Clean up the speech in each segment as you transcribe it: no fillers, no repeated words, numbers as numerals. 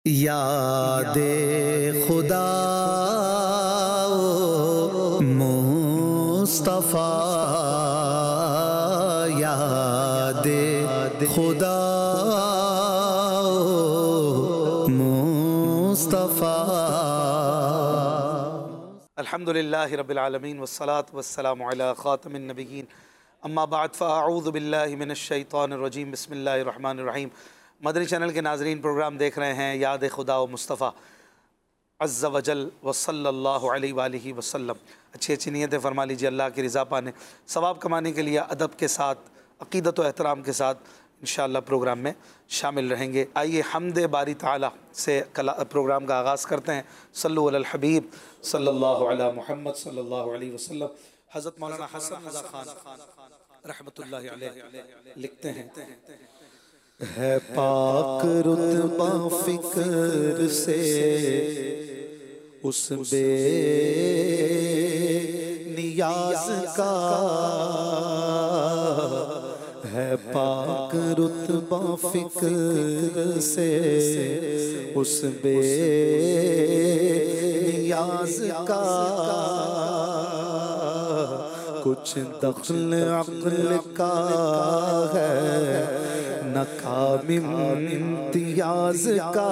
यादे खुदा मुस्तफ़ा, यादे खुदा मुस्तफ़ा। अल्हम्दुलिल्लाहि रब्बिल आलमीन वस्सलातु वस्सलामु अला खातमिन नबिय्यीन अम्मा बाद फ़अऊज़ु बिल्लाहि मिनश शैतानिर रजीम बिस्मिल्लाहिर रहमानिर रहीम। मदनी चैनल के नाज़रीन, प्रोग्राम देख रहे हैं याद खुदा व मुस्तफ़ा अज़्ज़ा वजल व सल्लल्लाहु अलैहि वालिहि वसल्लम। अच्छी अच्छी नीयतें फरमा लीजिए, अल्लाह की रज़ा पाने, सवाब कमाने के लिए अदब के साथ, अक़ीदत व एहतराम के साथ इंशाअल्लाह प्रोग्राम में शामिल रहेंगे। आइए हम्द बारी ताला से प्रोग्राम का आगाज़ करते हैं। सल्लु अलल हबीब सल्लल्लाहु अला मुहम्मद सल्लल्लाहु अलैहि वसल्लम। हज़रत मौलाना हसन रज़ा खान रहमतुल्लाहि अलैह लिखते हैं, है पाक रुतबा फिक्र से उस बेनियाज़ का, है पाक रुतबा फिक्र से उस बेनियाज़ का। कुछ दख्ल अक्ल का है न काम इम्तियाज का,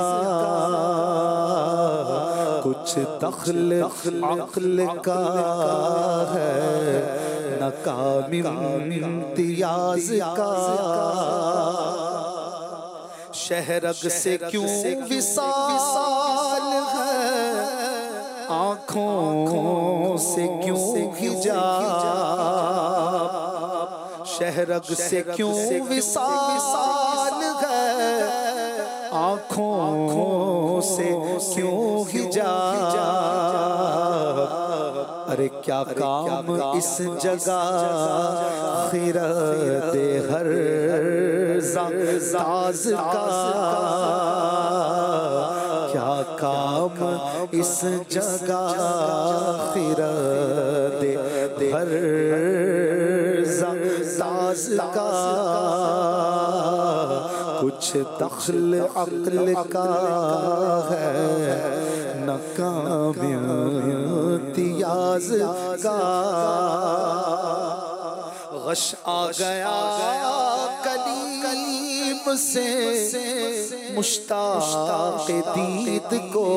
कुछ दख्ल अक्ल का है न काम इम्तियाज का। शहरग से क्यों विसाल है, आँखों से क्यों हिजाब, शहरग से क्यों विसाल है, आँखों से क्यों हिजाब। अरे क्या काम इस जगह खिरत हर ताज का, क्या काम इस जगह खिरत हर ताज का। कुछ दख्ल अक्ल का है न काम इम्तियाज का। गश आ गया कलीम से मुश्ताक़ दीद को,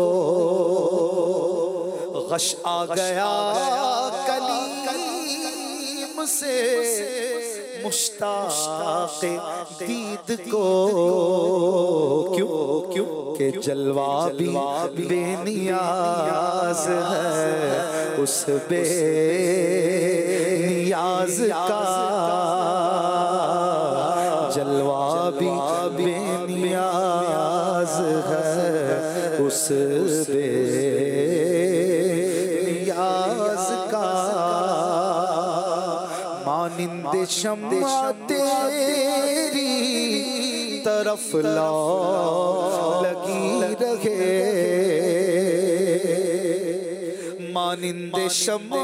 गश आ गया कलीम से मुश्ताक़ दीद को। क्यों क्यों के जलवा भी बेनियाज है उस बेनियाज का, जलवा भी बेनियाज है उस बेनियाज का। मानिंदे शम्मा तेरी तरफ लगी रहे, मानिंदे शम्मा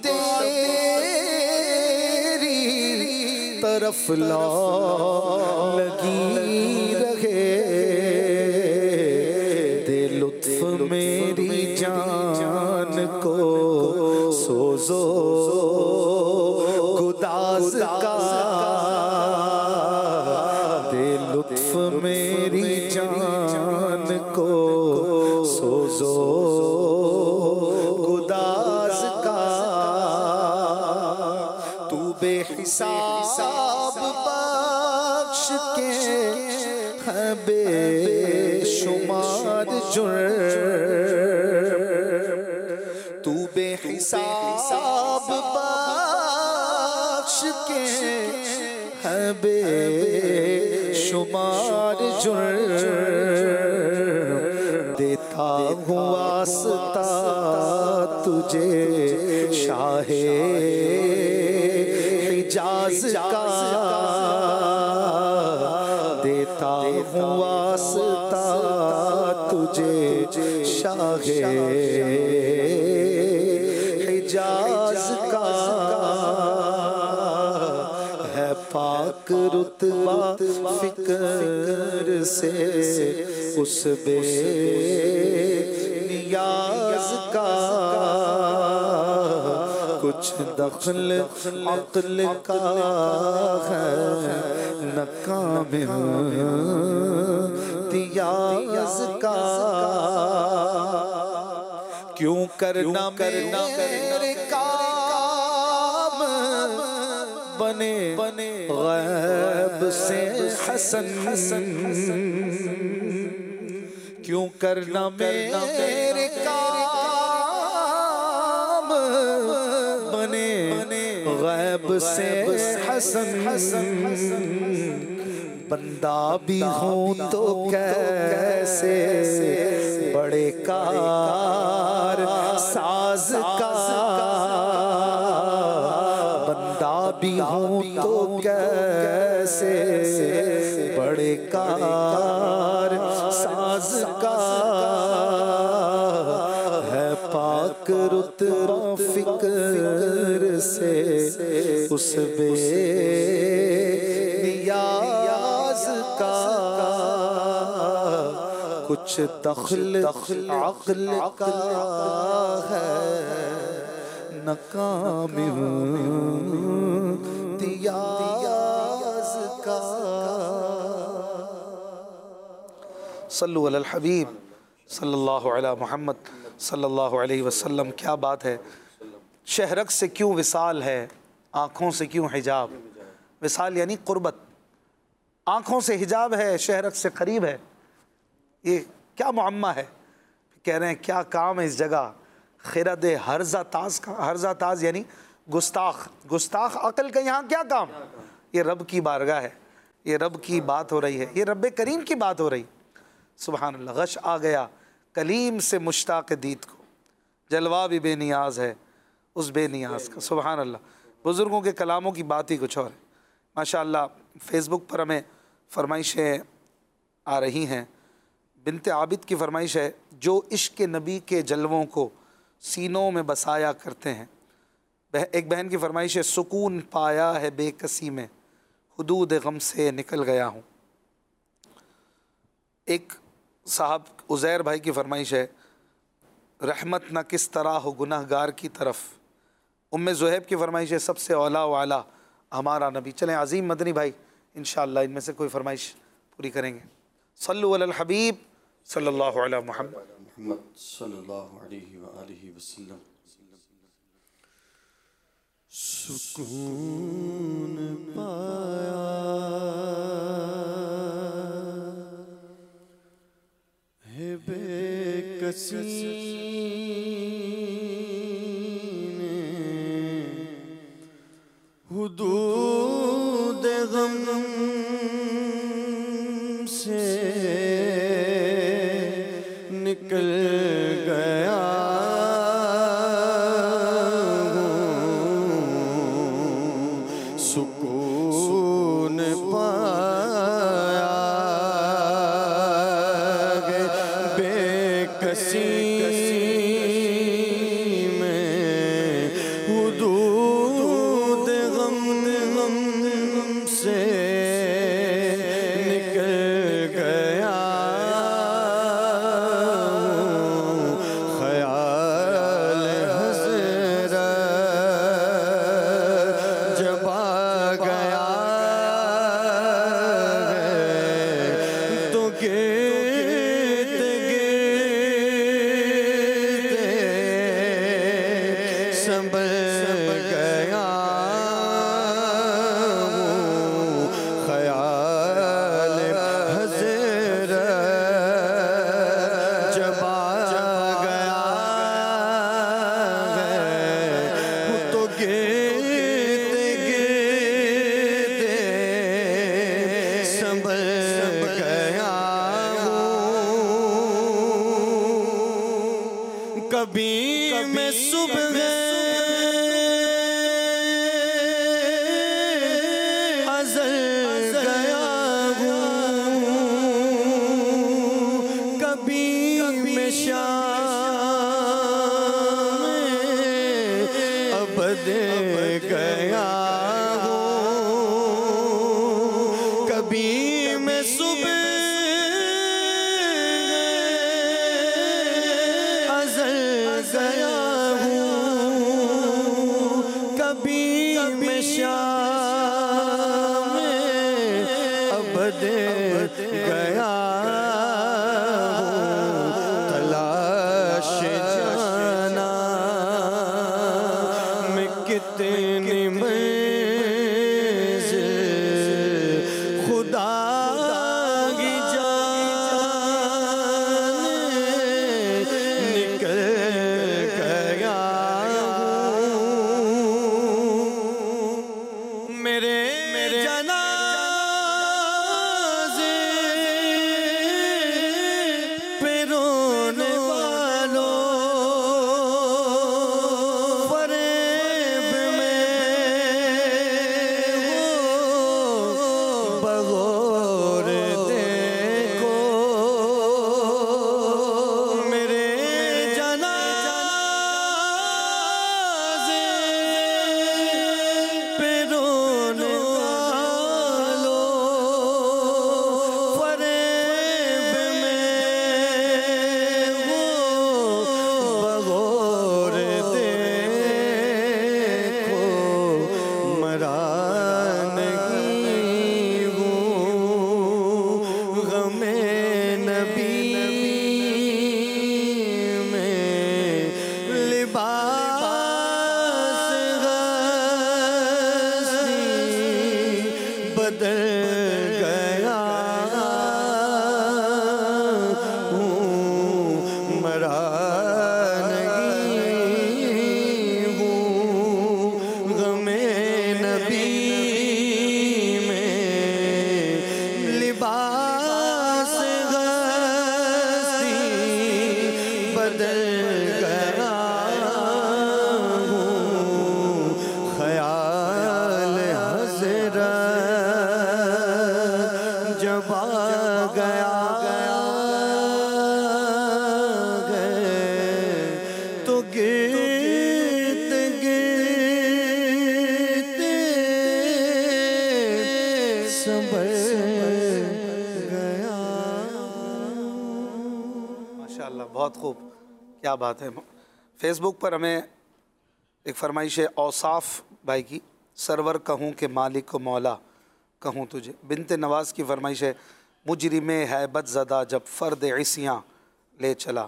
तेरी तरफ लगी रहे। दे लुत्फ मेरी जान को सोजो गुदाज का, दे लुत्फ मेरी जान को सोजो गुदाज का। तू बेहिसाब बख्श के है बेशुमार जुर्म, तू बेहिसाब बख्श के है बेशुमार जुर्म। देता हूँ वास्ता तुझे शाहे हिजाज का, देता हूँ वास्ता तुझे शाहे हिजाज का। है पाक रुतबा फिक्र से उस बेनियाज का कुछ दखल अक्ल का है न काम इम्तियाज का। क्यों करना मेरे काम बने गैब से हसन, क्यों करना मेरे काम बने गैब से हसन। बंदा भी हूँ तो कैसे बड़े कार साज का, बंदा भी हूँ तो कैसे बड़े कार साज का। है पाक रुतबा फिक्र से उस बेनियाज का कुछ दखल अक्ल का है न काम इम्तियाज का। सल्लु अलल हबीब सल्लल्लाहु अलैहि मुहम्मद सल्लल्लाहु अलैहि वसल्लम। क्या बात है। शहरक से क्यों विसाल है, आँखों से क्यों हिजाब। विसाल यानी क़ुर्बत, आँखों से हिजाब है, शहरक से करीब है। ये क्या मुअम्मा है। कह रहे हैं क्या काम है इस जगह। खिरद हर्जा ताज का, हर्जा ताज यानी गुस्ताख, गुस्ताख अकल का यहाँ क्या काम। ये रब की बारगाह है, ये रब की बात हो रही है, ये रब करीम की बात हो रही। सुभान अल्लाह। गश आ गया कलीम से मुश्ताक़ दीद को, जलवा भी बेनियाज है उस बेनियाज का। सुभान अल्लाह। बुज़ुर्गों के कलामों की बात ही कुछ और है माशाअल्लाह। फ़ेसबुक पर हमें फरमाइशें आ रही हैं। बिनते आबिद की फरमाइश है, जो इश्क़ नबी के जलवों को सीनों में बसाया करते हैं। एक बहन की फरमाइश है, सुकून पाया है बेकसी में, हुदूद गम से निकल गया हूँ। एक साहब उज़ैर भाई की फरमाइश है, रहमत न किस तरह हो गुनहगार की तरफ। उम्मे ज़ुहैब की फरमाइश है, सबसे औला वाला हमारा नबी। चलें अज़ीम मदनी भाई इंशाअल्लाह इनमें से कोई फरमाइश पूरी करेंगे। सल्लु अलल हबीब सल्लल्लाहु अलैहि मुहम्मद सल्लल्लाहु अलैहि वसल्लम। सुकून पाया है बेकसी ने, हुदूद गम से निकल गया हूँ। सुकून पाया बेकसी में, हुदूद गम से निकल गया हूँ। ख्याल हज़रत जब आ गया है, तो गिरते गिरते संभल गया हूँ। ख्याल हज़रत जब आ गया है, तो गिरते गिरते संभल गया हूँ। कभी मैं सुबह अज़ल गया हूँ, कभी मैं शाम अबद गया हूँ, कभी मैं सुबह गया तलाश जाना मैं कितनी मंज़िल खुदा की जाने निकल गया मेरे जनाज़े पे रोने वालों फरेब में हो बगौर देखो मेरे जनाज़े पे रोने वालों फरेब में हो बगौर देखो मरा नहीं हूँ गमे नबी में लिबास हस्ती बदल गया हूँ मरा नहीं हूँ गमे नबी में लिबास हस्ती बदल गया हूँ ख्याल हज़रत जब आ गया तो गिरते गिरते संभल गया माशाअल्लाह, बहुत खूब, क्या बात है। फेसबुक पर हमें एक फरमाइश है औसाफ भाई की, सरवर कहूँ के मालिक को मौला कहूँ तुझे। बिनते नवाज़ की फरमाइश है मुजरिमे हैबत ज़दा जब फ़र्द इसियाँ ले चला।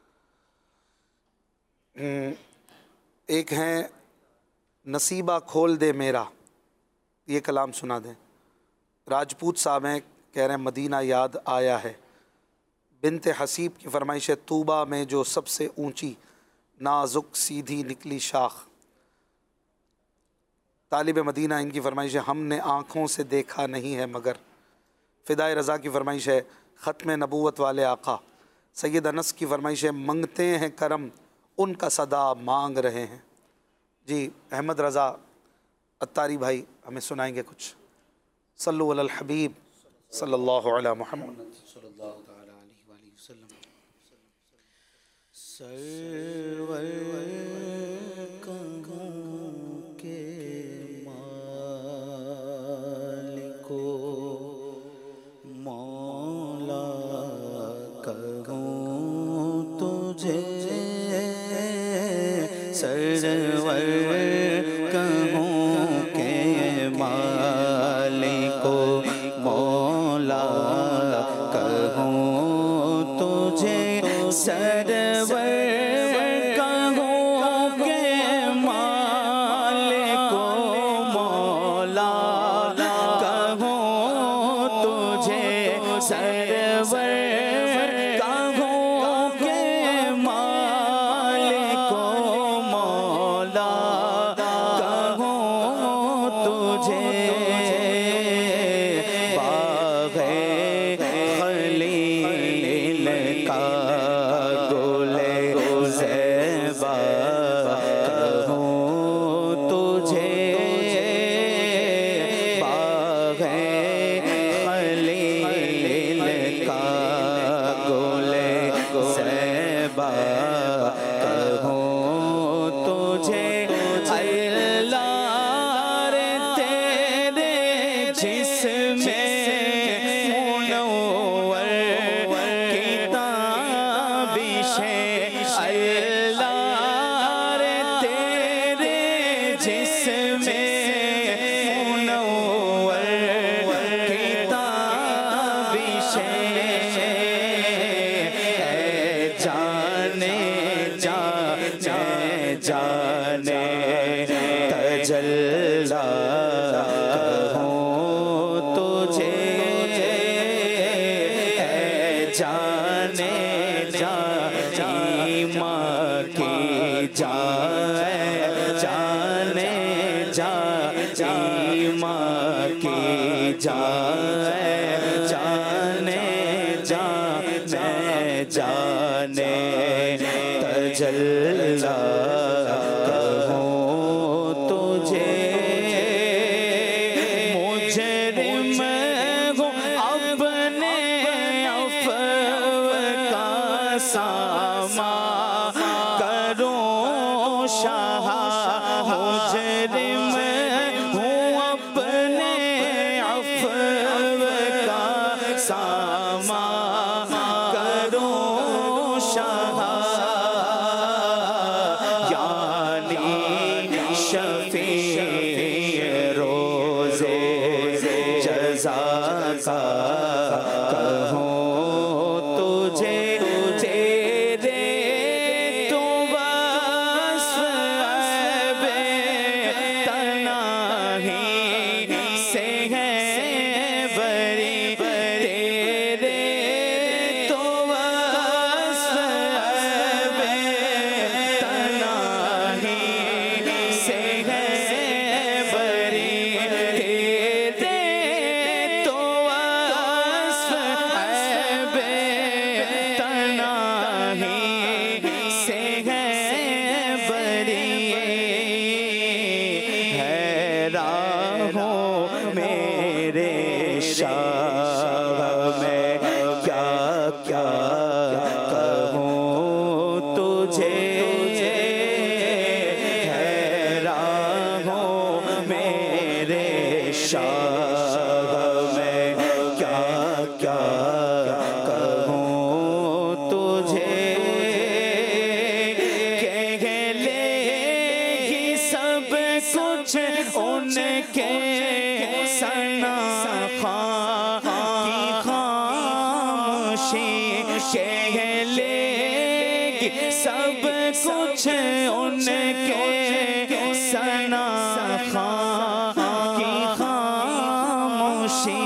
एक हैं नसीबा खोल दे मेरा, ये कलाम सुना दें। राजपूत साहब हैं, कह रहे हैं मदीना याद आया है। बिनते हसीब की फरमाइश है तूबा में जो सबसे ऊंची नाजुक सीधी निकली शाख। तालिब मदीना, इनकी फरमाइश है हमने आँखों से देखा नहीं है मगर। फ़िदाए रज़ा की फरमाइश है ख़त्म नबूवत वाले आका। सैयद अनस की फरमाइश है मंगते हैं करम उनका सदा मांग रहे हैं। जी अहमद रज़ा अत्तारी भाई हमें सुनाएंगे कुछ। सल्लु अलल हबीब सल्लल्लाहु अलैहि मुहम्मद। सरवर कहूँ के मालिको मौला कहूँ तुझे सरवर कहूँ के मालिको मौला कहूँ तुझे सरवर कहूँ के मालिको मौला कहूँ तुझे सरवर कहूँ के मालिको मौला कहूँ तुझे बाग़े खलील का जाने माँ की जाए जाने जाने माँ की जाए जाने जाने तजल्ला कहूँ तुझे मुजरिम हूँ अपने अफ़व का सामा करूँ शाह मुजरिम हूँ अपने अफ़व का सामा करूँ शाह शफ़ी रोज़े जज़ा का कहूँ तुझे तेरे तो वस्फ़ ऐबे तनाही से है बरी तेरे तो वस्फ़ ऐबे तनाही से है बरी तेरे तो वस्फ़ ऐबे तनाही से है बरी हैरान हूँ मेरे शाह में क्या क्या कहूँ तुझे मेरे शाह में क्या क्या कहूँ तुझे कह लेगी सब कुछ उनके सना की खामोशी कह लेगी सब कुछ उनके सना की खामोशी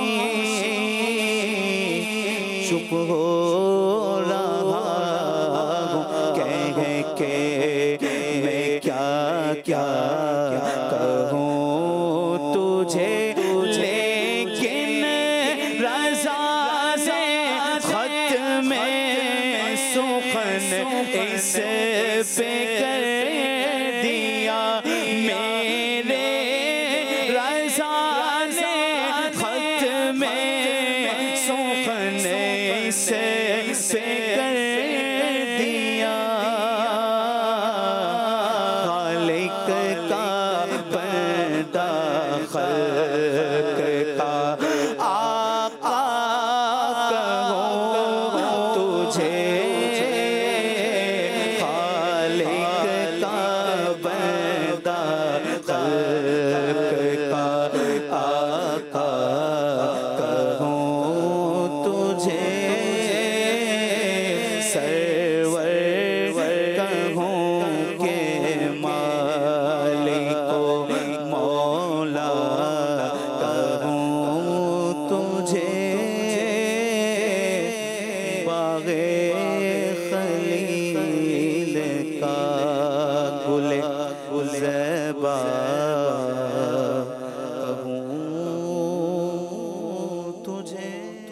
चुप हो रहा हूँ कह के मैं क्या क्या कहूँ तुझे लेकिन रज़ा से खत में सुखन इस पे कर दिया मेरे रज़ा ने खत में सुखन इस पे कर दिया खालिक का बंदा खल्क का आका कहूँ तुझे खालिक का बंदा खल्क का आका कहूँ तुझे सरवर कहूँ के मालिको मौला कहूँ तुझे बाग़े खलील का गुले ज़ेबा कहूँ तुझे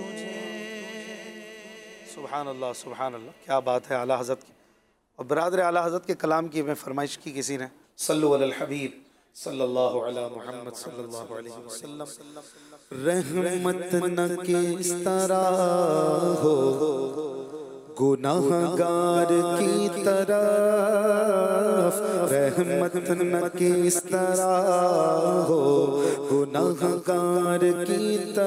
सुभान अल्लाह सुभान अल्लाह, क्या बात है आला हज़रत की। और बरादर आला हज़रत के कलाम की में फरमाइश की किसी ने, सल्लु अलल हबीब सल्लल्लाहु अला मुहम्मद सल्लल्लाहु अलैहि वसल्लम। रहमत न किस तरह हो गुनाहगार की तरफ, रहमत न किस तरह हो गुनाहगार की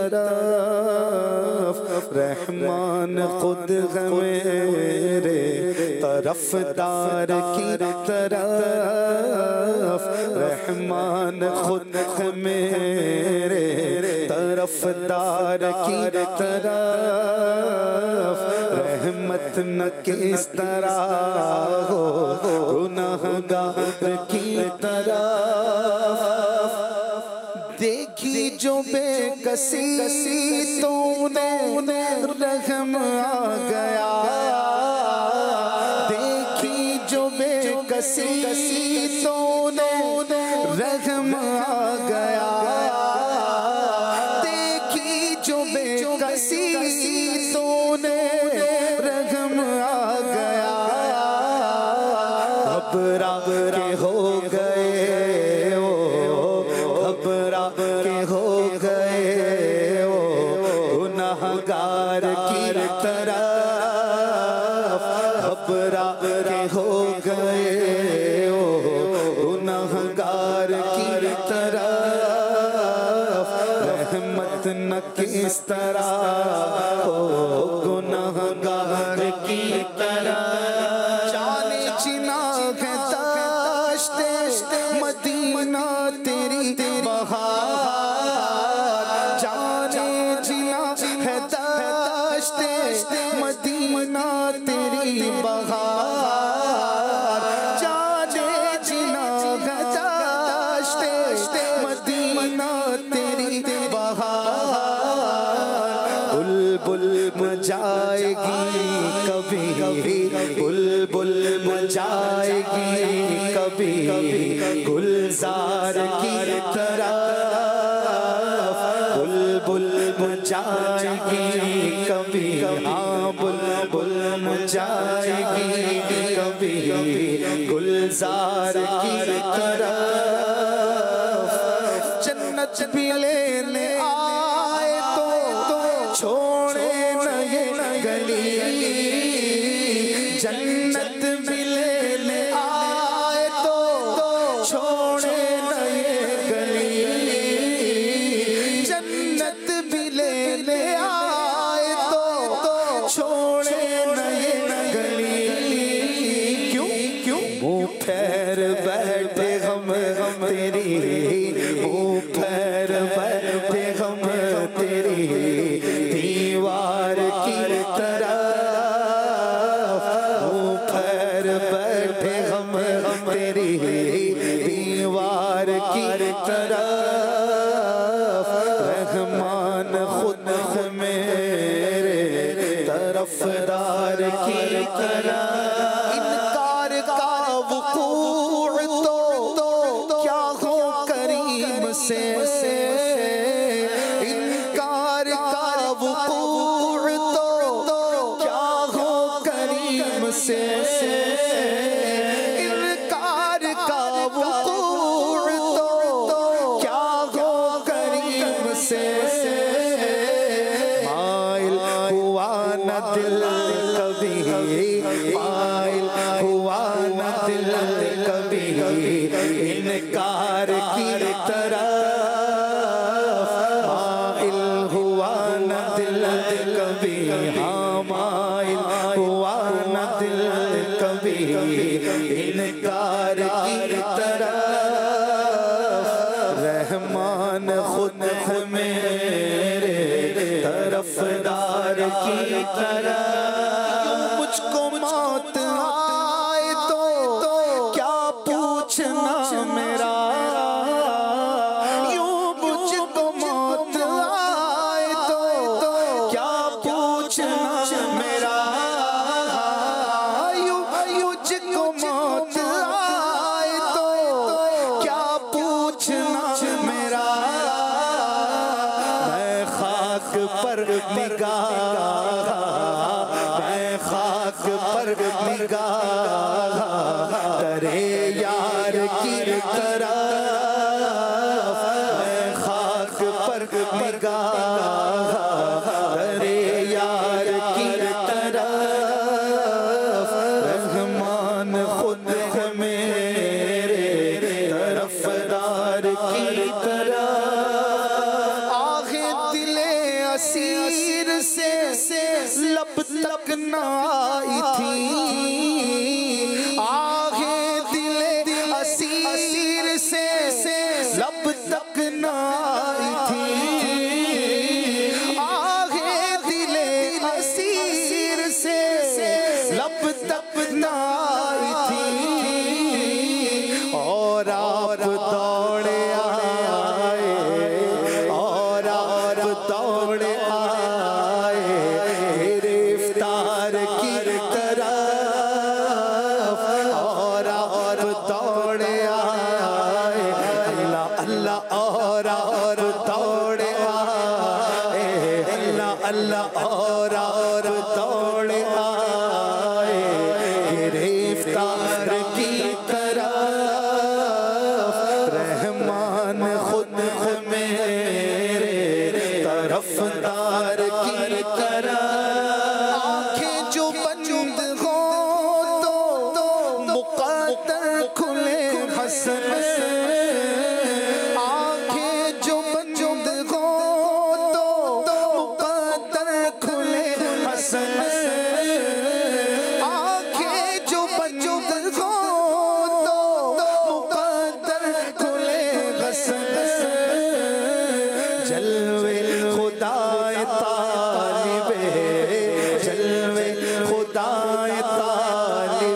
तरफ, रहमान खुद है मेरे तरफदार की तरफ, रहमान खुद है मेरे तरफदार की तरफ, रहमत न किस तरह हो गुनाहगार की तरफ। देखी जो बेकसी तो उन्हें रहम आ गया, कसीतों ने रहम आ गया, देखी जो बेकसीतों ने रहम आ गया। घबरा के हो गए वो, घबरा के हो गए वो गुनहगार की तरह, घबरा के हो गए वो गुनहगार की तरह। रहमत न किस तरह हो गुनहगार की तरह। जाने जिना है दाश्ते मदीना तेरी बहार, जाने जिना है दाश्ते मदीना तेरी बहार, जाने जिना है दाश्ते मदीना तेरी बहार। बुलबुल मचाएगी कभी, बुलबुल मचाएगी कभी गुलजार की तरह, बुलबुल मचाएगी कभी, हाँ बुलबुल मचाएगी कभी गुलजार की तरह। जन्नत भी लेने आए तो छोड़े न ये गली, जन्नत भी लेने आए तो छोड़े न ये गली, जन्नत भी लेने आए तो छोड़े न ये गली। क्यों क्यों मुँह फेर बैठे हम तेरी, मुँह फेर बैठे हम तेरी दीवार की तरह, मुँह फेर बैठे हम तेरी दीवार की तरह। रहमान खुद मेरे तरफदार की तरह। इनकार का वकूअ तो क्या हो करीम से, इनकार का वकूअ तो क्या हो करीम से, इनकार का वकूअ तो क्या हो करीम से। माइल हुआ न दिल कभी, माइल हुआ न दिल कभी इनकार की तरह, माइल हुआ न दिल कभी, हाँ माइल हुआ न दिल कभी इनकार की तरह। रहमान खुद मेरे तरफदार की तरह। मुझको मौत आए तो क्या पूछना मेरा, यूं मुझको मौत आए तो क्या पूछना मेरा, यूं मुझको मौत आए तो क्या पूछना मेरा। मैं खाक पर निगाह, मैं खाक पर निगाह करे यार की तरह, मैं खाक पर निगाह करे यार की तरह। रहमान खुद मेरे तरफदार की तरह। आगे दिले असीर से लब तक न आई थी, आगे दिले असीर से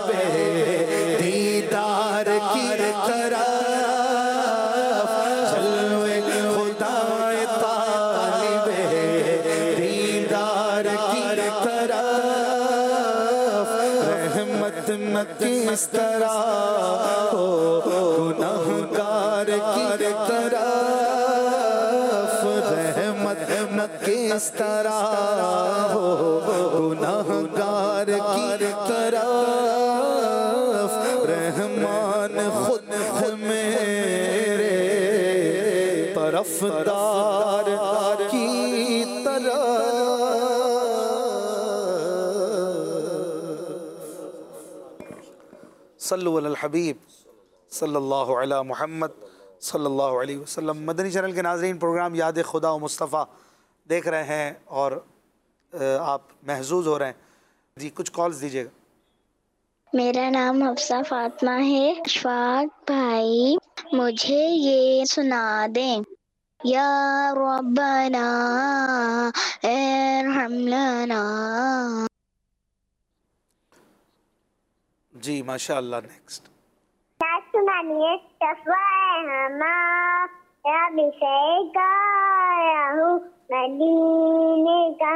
दीदार की तरफ जलवे खुदा तालिबे दीदार की तरफ रहमत न किस तरह हो गुनाहगार की तरफ रहमत न किस तरह हो गुनाहगार की तरफ रहमान खुद मेरे तरफदार की तरफ। सल्लु अलल हबीब सल्लल्लाहु अला मुहम्मद सल्लल्लाहु अलैहि वसल्लम। मदनी चैनल के नाज़रीन, प्रोग्राम याद खुदा व मुस्तफ़ा देख रहे हैं और आप महजूज हो रहे हैं। जी कुछ कॉल्स दीजिएगा। मेरा नाम हफ्सा फातिमा है। अशफाक भाई मुझे ये सुना दें, या रब्बना इरहम लना। जी माशाअल्लाह। नेक्स्ट सुनानिए मदीने का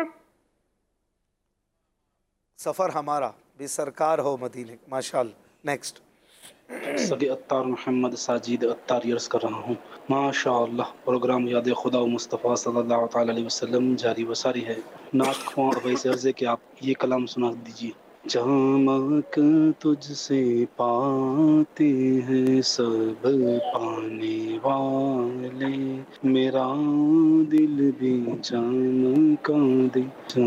सफ़र हमारा भी सरकार हो मदीने। माशाअल्लाह। नेक्स्ट सदी अत्तार मोहम्मद साजिद अत्तार अर्ज़ कर रहा हूँ। माशाअल्लाह प्रोग्राम याद खुदा मुस्तफ़ा सल्लल्लाहु अलैहि वसल्लम जारी व सारी है। नात ख्वां अवैस अर्ज़ है कि आप ये कलाम सुना दीजिए। चमक तुझसे पाते हैं सब पाने वाले, मेरा दिल भी चमका दे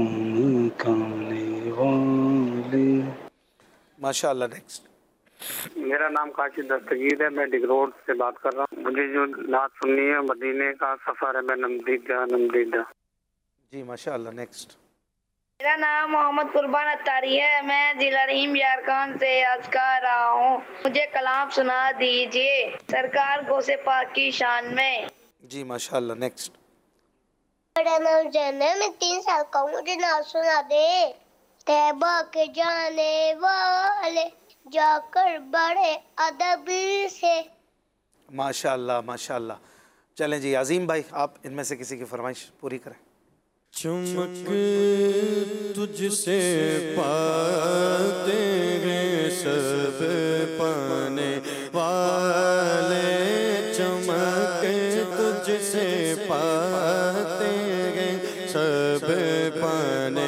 चमकाने वाले। माशाअल्लाह। नेक्स्ट मेरा नाम काशी दस्तगीर है, मैं डिगरोड से बात कर रहा हूँ। मुझे जो नात सुननी है मदीने का सफ़र है, मैं नमदीदा नमदीदा। जी माशाअल्लाह। नेक्स्ट मेरा नाम मोहम्मद कुर्बान अत्तारी है, मैं जिला रहीम झारखंड से अर्ज कर रहा हूँ। मुझे कलाम सुना दीजिए सरकार गौसे पाक की शान में। जी माशाअल्लाह। नेक्स्ट मेरा नाम जन्नत, मैं 3 साल का हूँ। मुझे नाम सुना दे, तैबा के जाने वाले जाकर बड़े अदब से। माशाअल्लाह माशाअल्लाह। चलें जी अजीम भाई, आप इनमें से किसी की फरमाइश पूरी करें। चमक तुझसे पाते हैं सब पाने वाले, चमक तुझसे पाते हैं सब पाने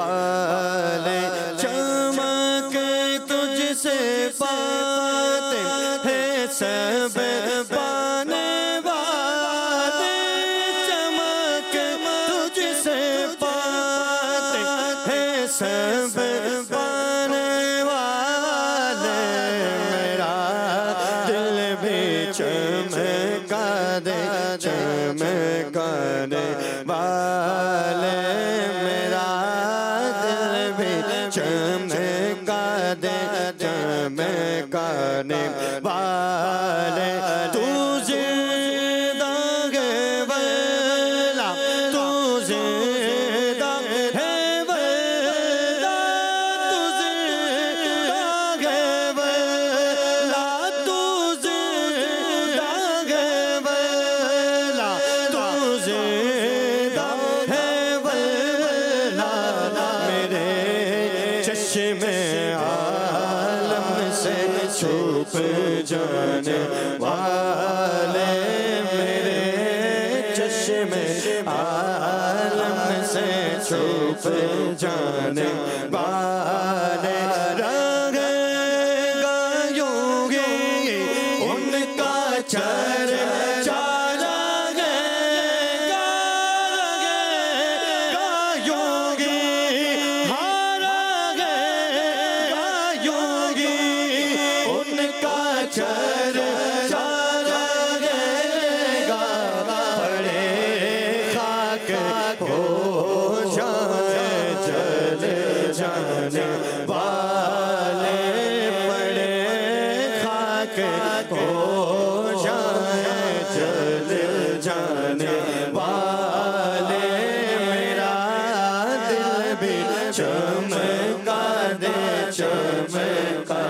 वाले, चमक तुझसे पाते हैं सब पाने वाले, चमक तुझसे पाते हैं सब पाने वाले, मेरा दिल भी चमका दे चमकाने वाले, मेरा दिल भी चमका दे चमकाने वाले। तू जिंदा है वल्ला, तू जिंदा है वल्ला, तू जिंदा है वल्ला, तू जिंदा है वल्ला, तू जिंदा है वल्ला, मेरे चश्मे आलम से छुप जाने वाले, मेरे चश्मे आलम से छुप जाने वाले, रहेगा यूं ही उनका चर्चा रहेगा, रहेगा यूं ही, हाँ रहेगा यूं ही उनका चर्चा रहेगा, पड़े खाक हो जाए जल जाने वाले, पड़े खाक हो जाए जल जाने वाले, मेरा दिल भी चमका दे चमका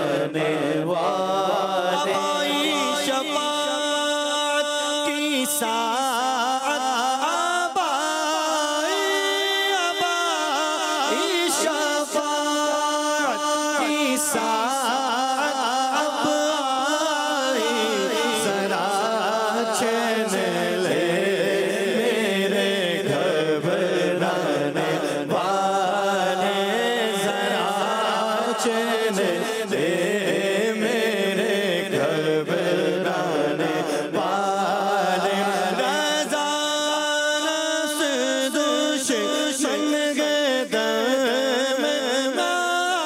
साहब आई, जरा चैन ले मेरे घबराने वाले, जरा चैन ले मेरे घबराने वाले। रज़ा से दुश्मन के दम में,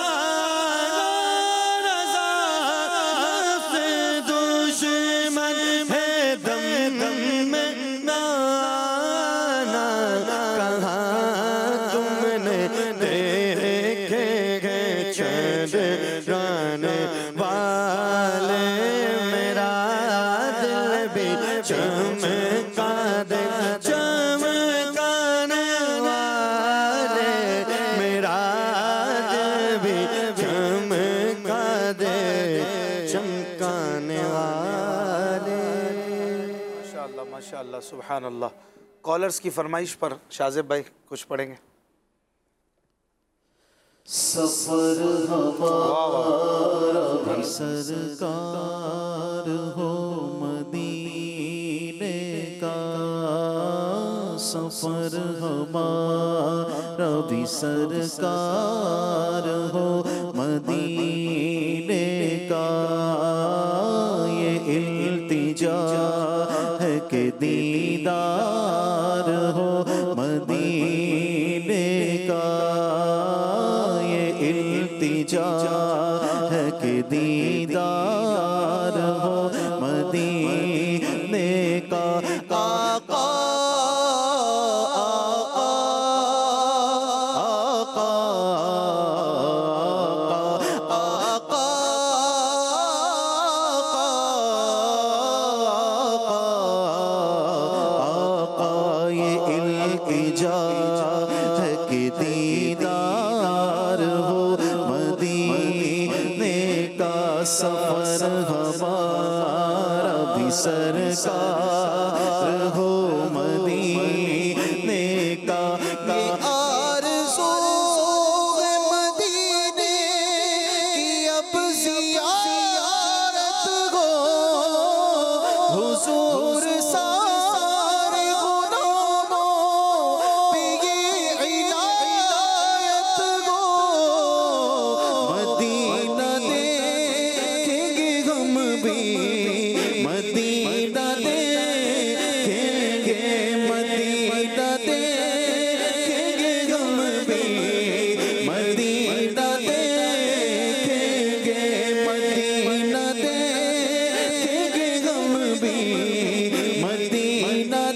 रज़ा से दुश्मन है दम दम में, नाना कहाँ तुमने देखे गए चंद्राने वाले, मेरा दिल भी चमका दे चमकाने वाले, मेरा दिल भी चमका दे चमकाने वाले। माशाअल्लाह माशाअल्लाह सुभान अल्लाह। कॉलर्स की फरमाइश पर शाजिब भाई कुछ पढ़ेंगे। सफर हमारा भी सरकार हो मदीने का, सफर हमारा भी सरकार हो मदीने का, ये इल्तिजा है कि दीदार हो मदीने का, ये इल्तिजा है कि दीदार हो मदीने का। आका आका आका आका, ये इल्तिजा है कि दीदार हो मदीने का, सफर हमारा भी सरकार हो मदीने का। ये आरज़ू है मदीने की अब ज़ियारत हो, हुज़ूर सारे गुलामों पे ये इनायत हो, मदीना देखेंगे हम भी, मदीना देखेंगे, मदीना देखेंगे हम भी, मदीना देखेंगे, मदीना देखेंगे हम भी, मदीना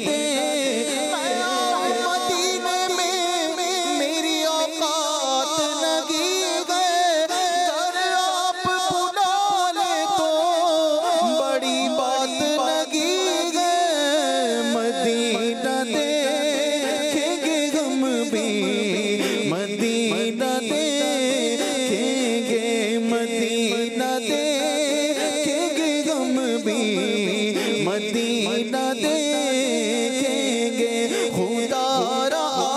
मदीने में मेरी औकात लगी गए, घर आप बुला ले तो बड़ी बात लगी गए, मदीना देखेंगे हम भी, मदीना देखेंगे, मदीना देखेंगे हम भी, मदीना देखेंगे। खुदा रहा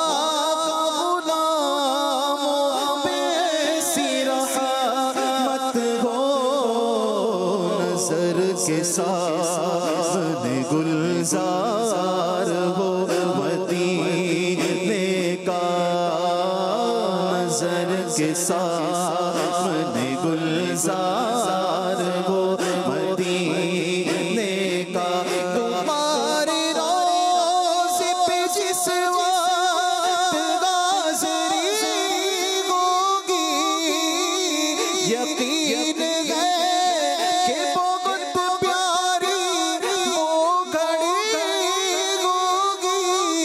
गुलामों पे ऐसी रहमत हो, नजर के सामने गुलजार हो मदीने का, नजर के सामने गुलजार हो मदीने का। तुम्हारे रोज़े पे जिस वक्त गाज़री होगी, यकीन है कि बहुत प्यारी वो घड़ी होगी,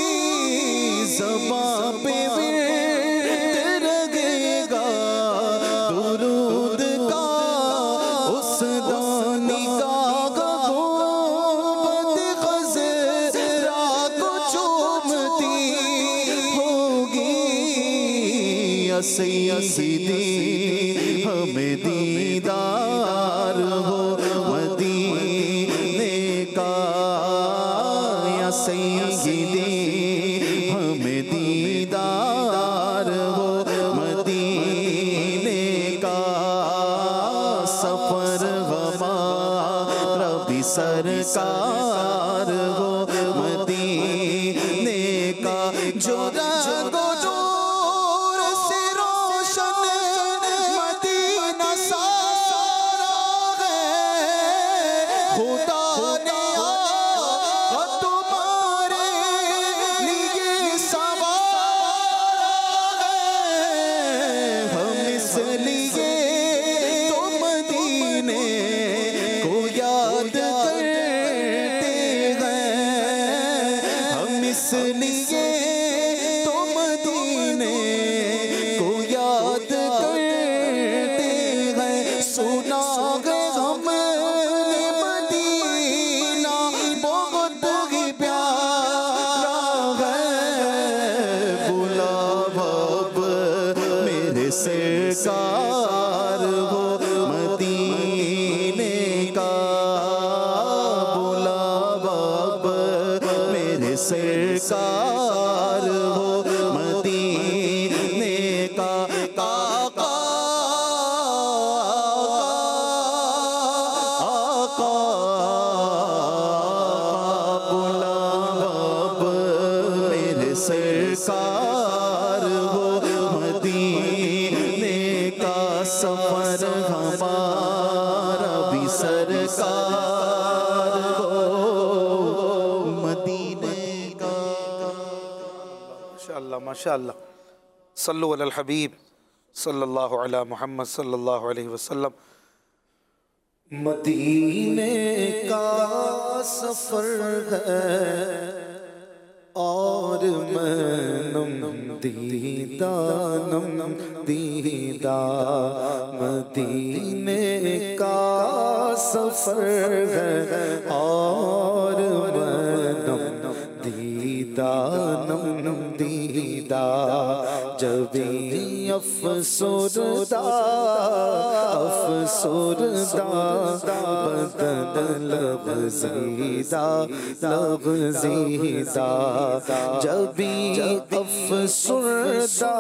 ज़बां पे विर्द लगेगा दुरूद का, उस दानी का गुंबद ख़ज़रा को चूमती होगी, या सैयदी हमें दीदार हो मदीने का, या सैयदी हमें दीदार हो मदीने का। सफर हमारा भी सरकार हो, मदीने का जो रंगो नूर से रोशन मदीना सारा है। खुदा ने आका तुम्हारे लिए सवारा है। हम इसलिए तो मदीने को याद करते हैं, हम इसलिए तो मदीने को याद करते हैं। सुना है हमने मदीना बहुत ही प्यारा है। बुलावा अब मेरे सरकार हो मदीने का, बुलावा अब मेरे सरकार हो मदीने का। आका आका बुलावा अब मेरे सरकार हो मदीने का। सफर हमारा भी सरकार हो मदीने का। माशाअल्लाह माशाअल्लाह। सल्लु अलल हबीब सल्लल्लाहु अला मुहम्मद सल्लल्लाहु अलैहि वसल्लम। मदीने का सफर है और मैं दीदा दीदा, मदीने का सफर है और मैं दीदा दीदा। जब अफसुरदा अफसुरदा बदन लग़ज़ीदा लग़ज़ीदा। जब अफसुरदा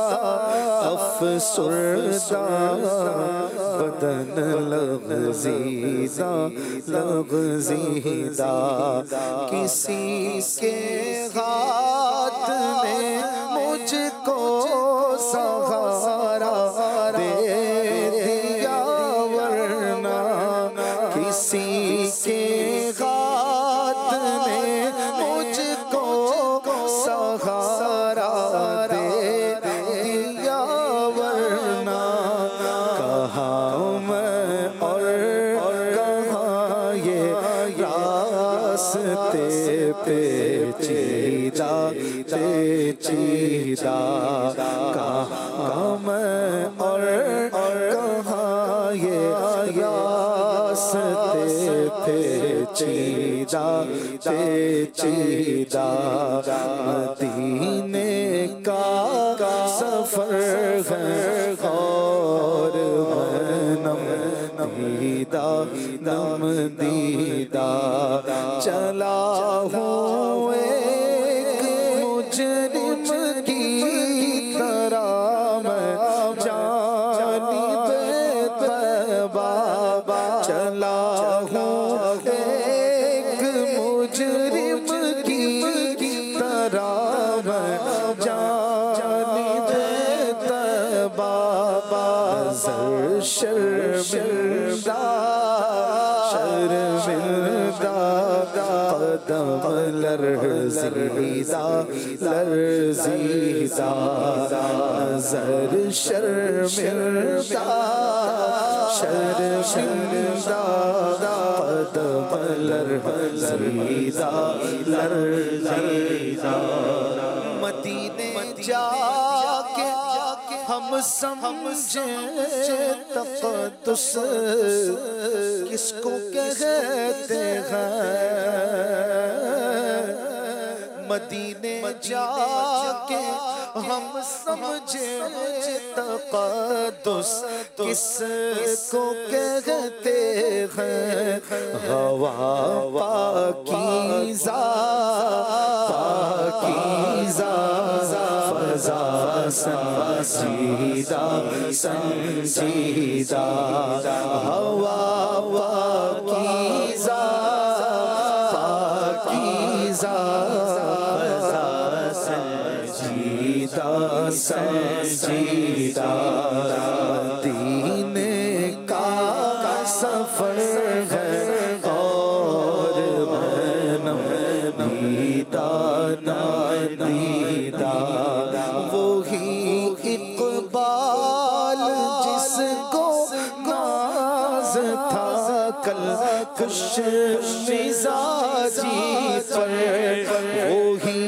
अफसुरदा बदन लग़ज़ीदा लग़ज़ीदा। किसी के हाथ ने मुझको सहारा दे दिया, वरना किसी के हाथ ने मुझको सहारा दे दिया, वरना कहाँ मैं और कहाँ ये रास्ते पेचीदा पेचीदा। कहाँ मैं और कहाँ ये रास्ते पेचीदा पेचीदा। मदीने का सफर है और दीदा नम दीदा। चला हूँ एक मुजरिम की तरह मैं जानिब तैबा। चला हूँ एक मुजरिम की तरह मैं जानिब तैबा। शर्मिंदा शर्मिंदा कदम लर्ज़ीदा लर्ज़ीदा। नज़र शर्मिंदा शर्मिंदा कदम लर्ज़ीदा लर्ज़ीदा। मदीने जाके हम समझे तक़द्दुस किसको कहते हैं। मदीने जाके हम समझे तक़द्दुस किसको कहते हैं। हवा पाकीज़ा पाकीज़ा फ़ज़ा संजीदा संजीदा हवा पाकीज़ा पाकीज़ा फ़ज़ा संजीदा संजीदा मदीने का सफ़र है और मैं दीदा दीदा वो ही इक़बाल जिसको नाज था कल खुश मिजाजी पर वो ही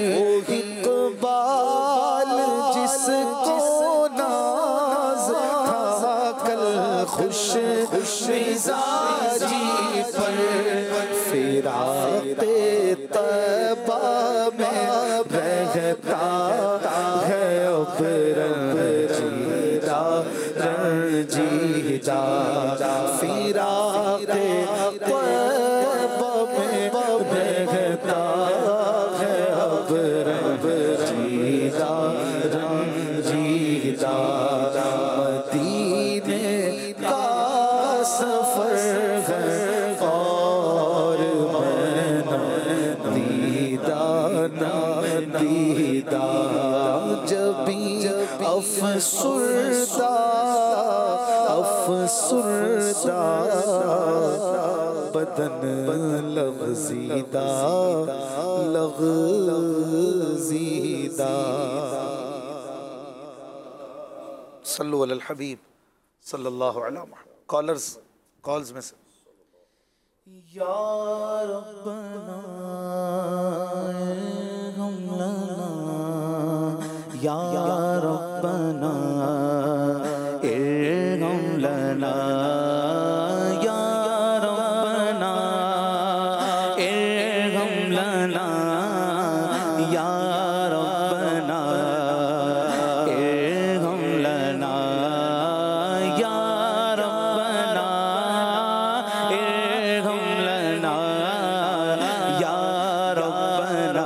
इक़बाल जिसको नाज था कल खुश मिजाजी पर फिराक़े तैबा में रहता है अब रंजीदा रंजीदा फिराक़े तैबा में रहता है अब रंजीदा रंजीदा मदीने का सफ़र है और मैं दीदा दीदा जबी अफ़सुरदा अफ़सुरदा बदन लग़ज़ीदा लग़ज़ीदा। सल्लु अलल हबीब सल्लल्लाहु अलैहि वसल्लम। कॉल्स में से या रब्बना हम लना या रब्बना इरहम लना या रब्बना इरहम लना या रब्बना इरहम लना या रब्बना इरहम लना या रब्बना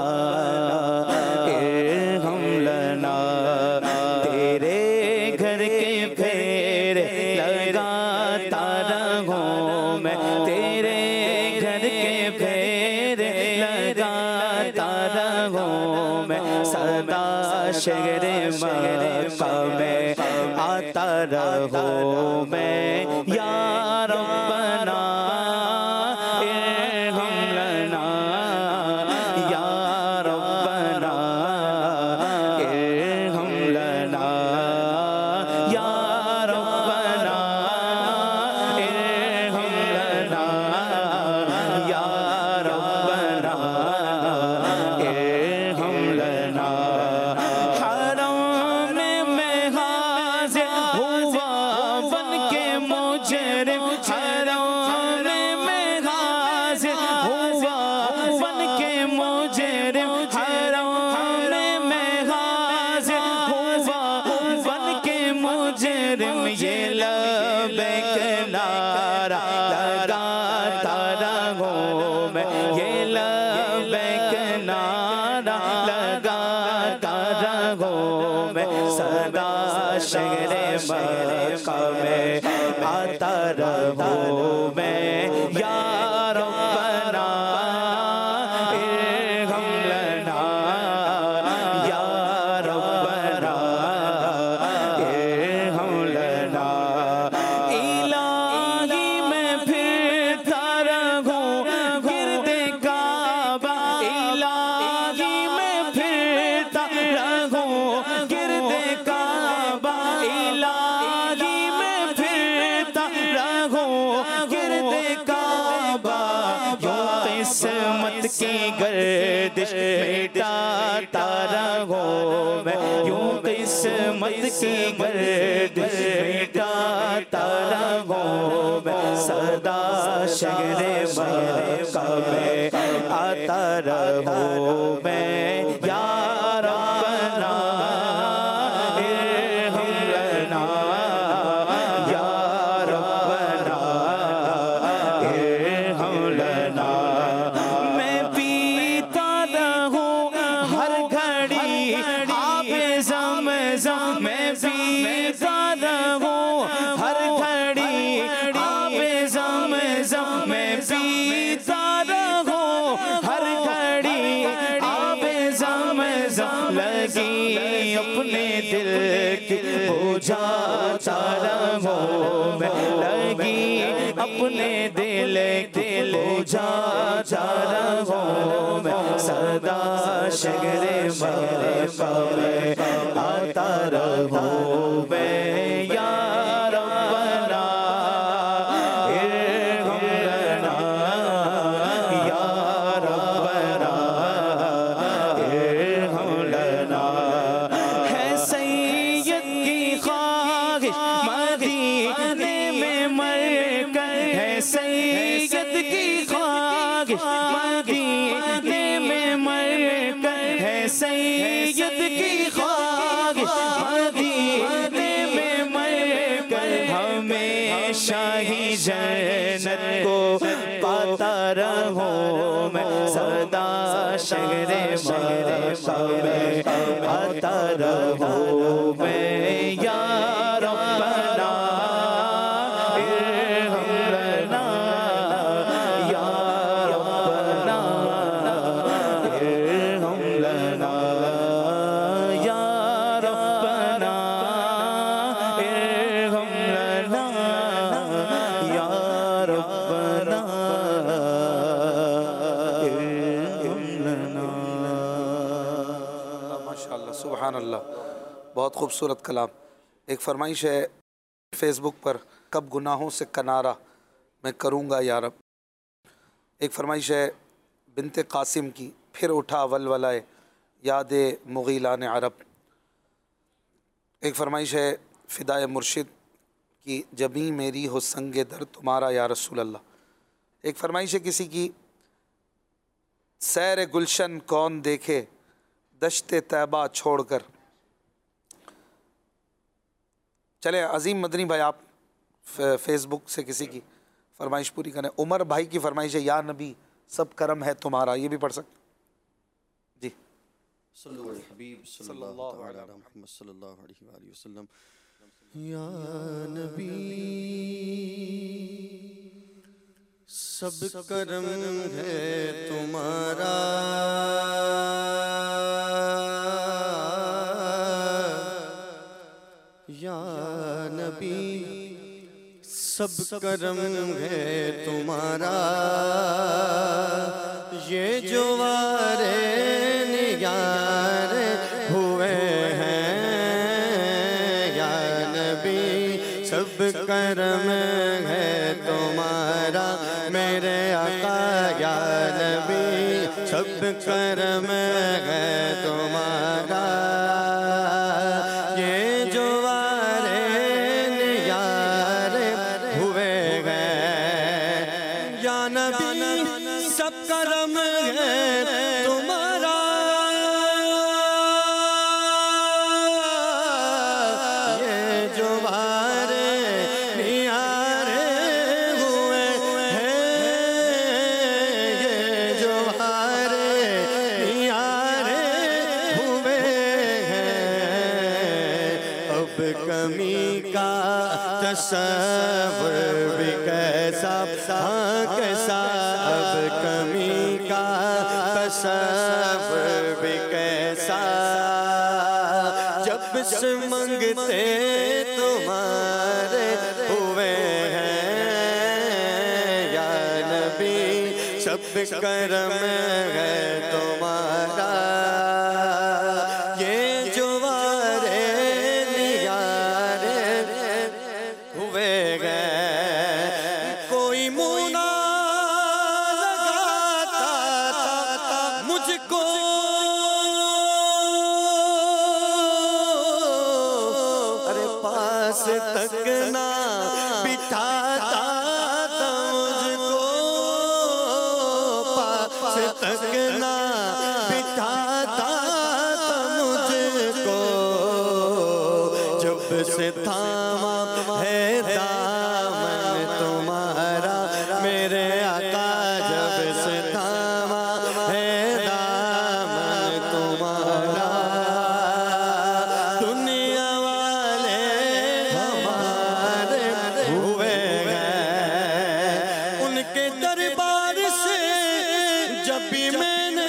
इरहम लना। तेरे घर के फेर लगाता रहूं मैं तेरे घर के फेर लगाता रहूं मैं सदा शहरे मक्का में आता रहूं मैं या रब्बना इरहम लना या रब्बना इरहम लना या रब्बना इरहम लना या रब्बना इरहम लना। हरम में मैं हाज़िर हुआ बन के मुजरिम हरम में मैं हाज़िर हुआ बन के मुजरिम हरम में मैं हाज़िर हुआ बन के मुजरिम ये लबैक नारा लगाता रहूं मैं ये लबैक नारा लगाता रहूं मैं सदा शहरे मक्का में आता रहूं मैं या रब्बना इरहम लना या रब्बना इरहम लना। इलाही मैं फिरता रहूं गिरदे काबा इलाही मैं फिरता रहूं गिरदे काबा इलाही मैं फिरता रहूं गिरदे काबा यूं किस्मत की गर्दिश मिटाता रहूं मैं यूं किस्मत की गर्दिश मिटाता रहूं मैं सदा शहरे मक्का में आता रहूं मैं अपने दिल बुझा जा रहा हूँ मैं सदा शगरे मक्का में आता रहूँ मैं या रब्बना इरहम लना या रब्बना इरहम लना। है सैयद की ख्वाहिश मदीने में मर कर, है सैयद की ख्वाहिश मदीने में मर कर, है सैयद की ख्वाहिश मदीने में मर कर, हमेशा ही जन्नत को पाता रहूं मैं सदा शगरे मक्का में आता रहूं मैं या रब्बना इरहम लना या रब्बना इरहम लना या रब्बना इरहम लना या रब्बना इरहम लना। माशाअल्लाह सुभान अल्लाह, बहुत खूबसूरत कलाम। एक फरमाइश है फ़ेसबुक पर, कब गुनाहों से किनारा मैं करूँगा या रब। एक फरमाइश है बिनते कासिम की, फिर उठा वलवलाए याद मुग़ीलान अरब। एक फरमाइश है फ़िदाए मुर्शिद की, जबी मेरी हो संगे दर तुम्हारा या रसूल अल्लाह। एक फरमाइश है किसी की, सैर गुलशन कौन देखे दश्ते तैबा छोड़कर। चले अजीम मदनी भाई, आप फेसबुक से किसी की फरमाइश पूरी करें। उमर भाई की फरमाइश है, या नबी सब करम है तुम्हारा, ये भी पढ़ सकते जी। या नबी सब करम है तुम्हारा, या नबी सब करम है तुम्हारा, ये जो वारे नियारे हुए हैं, या नबी सब करम है तुम्हारा मेरे आका, या नबी सब करम है तुम्हारा, ये जो वारे नियारे हुए हैं, या नबी सब करम है तुम्हारा, ये जो वारे नियारे हुए हैं, ये जो वारे नियारे हुए हैं, अब कमी का तसव्वुर भी कैसा, हाँ कैसा, अब कमी का तसव्वुर भी कैसा, जब से मंगते तुम्हारे हुए हैं, या नबी सब करम है तुम्हारा, ये जो वारे नियारे हुए गए। कोई मुना लगाता था मुझको, अरे पास तक ना बिठाता था मुझको, पास तक ना बिठाता था मुझको, जब से थामा है दामन तुम्हारा मेरे आका, जब से थामा है दामन तुम्हारा, दुनिया वाले हमारे हुए हैं, उनके दरबार से जब भी मैंने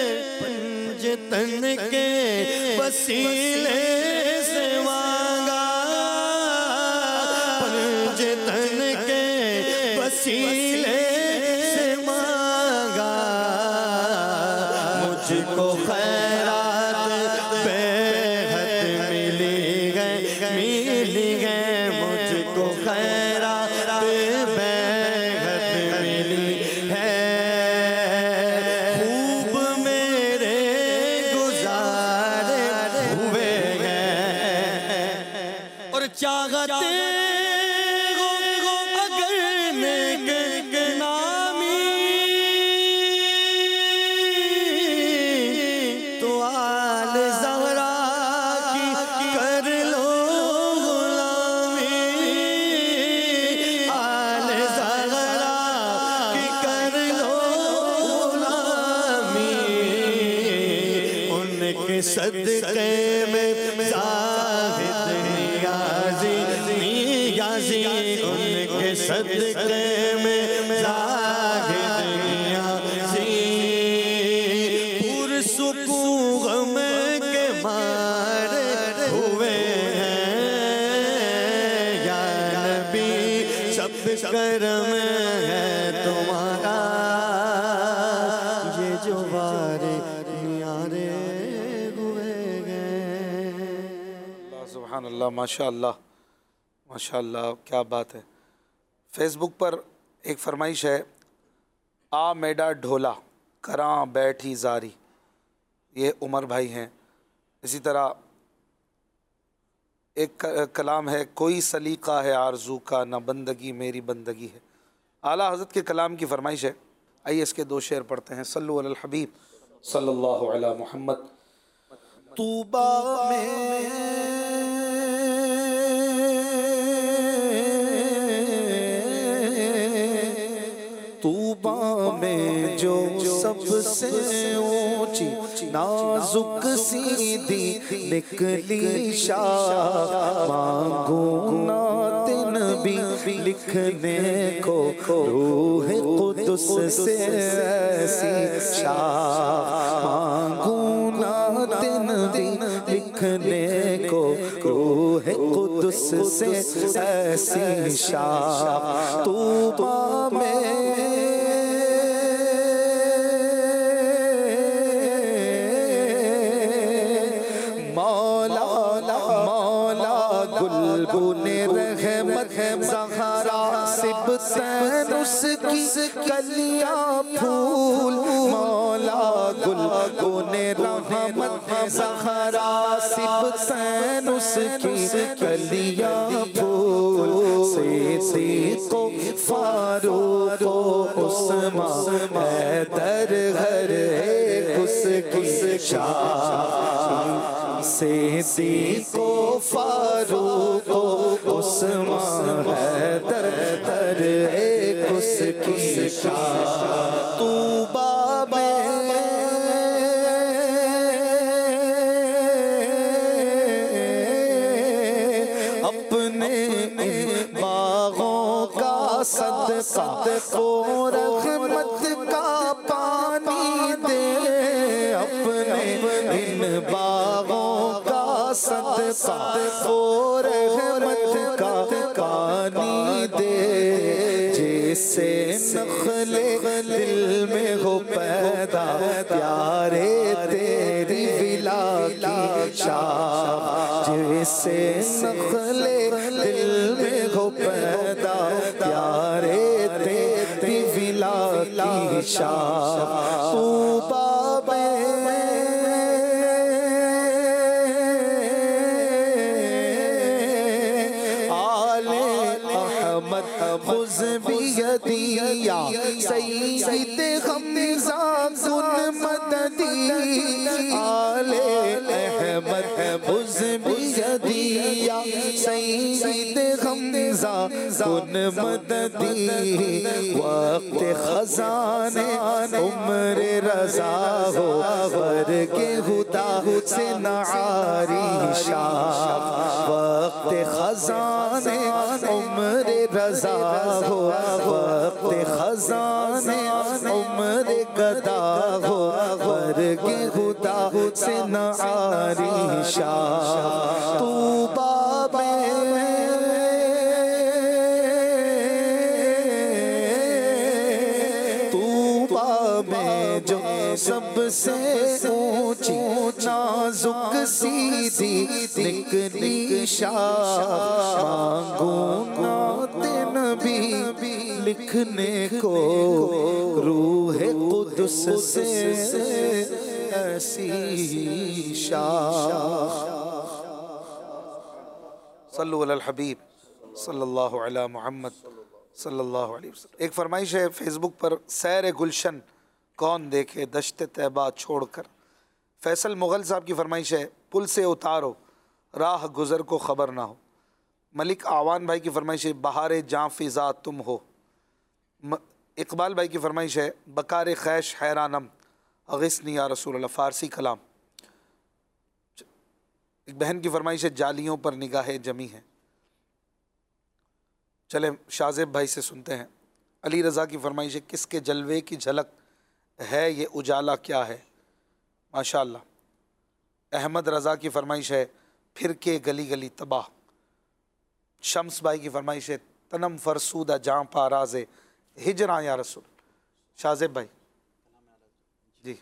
पंजतन के वसीले से मांगा, खैरात बेहद मिली है, खूब मेरे गुजारे हुए हैं। और चाहते हो अगर नेक नामी तो आल ज़हरा की कर लो गुलामी, आल ज़हरा की कर लो गुलामी। उनके सदक़े में ज़ाहिद नियाज़ी नियाज़ी, उनके सदक़े में ज़ाहिद नियाज़ी पुरसुकून गम के मारे हुए हैं। या नबी सब करम है तुम्हारा, ये जो वारे नियारे हुए हैं। सुभान अल्लाह, माशा अल्लाह, माशा अल्लाह, क्या बात है। फेसबुक पर एक फरमाइश है, आ मेडा ढोला करां बैठी जारी, ये उमर भाई हैं। इसी तरह एक कलाम है, कोई सलीका है आरज़ू का न बंदगी मेरी बंदगी है। आला हज़रत के कलाम की फरमाइश है। आइए इसके दो शेर पढ़ते हैं। सल्लु अलल हबीब सल्लल्लाहु अलैहि मोहम्मद। तूबा में तूबा में जो सबसे ऊंची नाजुक सीधी निकली शाख, मांगू ना तिन भी लिखने को रूह कुदस से ऐसी शाख, मांगू ना तिन भी लिखने को रूह कुदस से ऐसी शाख। तूबा में गुलबुने रहमत ज़हरा सिबतैन उसकी कलियां फूल, मौला गुलबुने रहमत ज़हरा सिबतैन उसकी कलियां फूल। सिद्दीक़ो फारूक़ो उस्मान हैदर हर एक उसकी शान, सिद्दीक़ो फारूक़ो उस्मान हैदर हर एक उसकी शान। तूबा में अपने बागों का सदका को रहमत का पानी दे, अपने इन बागों का सदका को रहमत का पानी दे। जिससे नखले दिल में हो पैदा प्यारे तेरी विला की शाख, जिससे नखले दिल में हो पैदा प्यारे तेरी विला की शाख। तूबा में आले अहमद खुज़ बियदिया सय्यद हमज़ा गुन मददी, आले अहमद खुज़ बियदिया सय्यद हमज़ा गुन मददी। वक्त खजाने उम्र रज़ा हो वर्गे हुदा से नारी शाख, वक्त खजाने उम्र रज़ा हो वक्त खजाने उम्र गदा हो वर्गे हुदा से नारी शाख। तूबा में जो सबसे ऊंची नाजुक सीधी निकली शाख, मांगू नाते नबी लिखने को रूह कुदस से ऐसी शाख। सल्लु अलल हबीब सल्लल्लाहु अलैहि मुहम्मद सल्लल्लाहु अलैहि वसल्लम। एक फरमाइश है फेसबुक पर, सैर गुलशन कौन देखे दश्त तैबा छोड़कर। फैसल मुग़ल साहब की फरमाइश है, पुल से उतारो राह गुज़र को ख़बर ना हो। मलिक आवान भाई की फरमाइश है, बहार जाँ फ़िज़ा तुम हो। इकबाल भाई की फरमाइश है, बकार खैश हैरानम अगिस्नी या रसूल अल्लाह, फ़ारसी कलाम। एक बहन की फरमाइश है, जालियों पर निगाहें जमी हैं। चले शाज़ेब भाई से सुनते हैं। अली रज़ा की फरमाइश है, किसके जलवे की झलक है ये उजाला क्या है। माशाअल्लाह। अहमद रज़ा की फरमाइश है, फिर के गली गली तबाह। शम्स भाई की फरमाइश है, तनम फरसूदा जाँ पाराज़े हिजरा या रसूल। शाज़ेब भाई जी।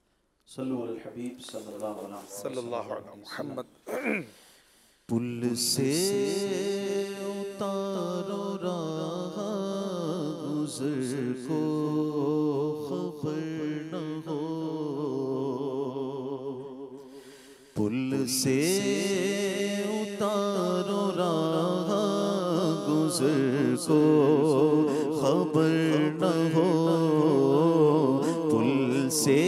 सल्लल्लाहु अलैहि मुहम्मद। पुल से उतारो राह गुज़र को खबर न हो, पुल से उतारो राह गुज़र को खबर न हो, पुल से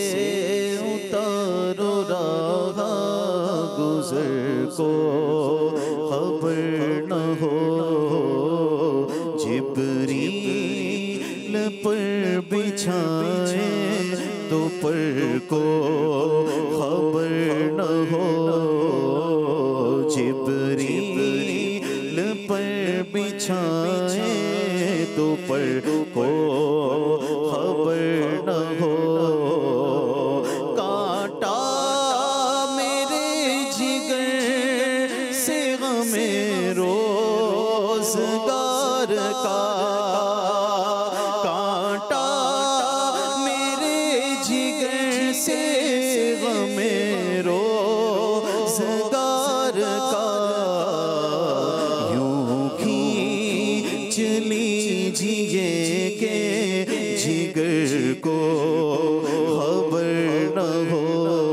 उतारो राह गुज़र को खबर न हो, जिब्रील पर बिछाए तो पर को खबर न हो, जिब्रील पर बिछाए तो पर को खबर न हो। कांटा मेरे जिगर से गमे रोज़गार का, कांटा मेरे जिगर से गमे रोज़गार का, यूं खींच लीजिए के जिगर को खबर न हो,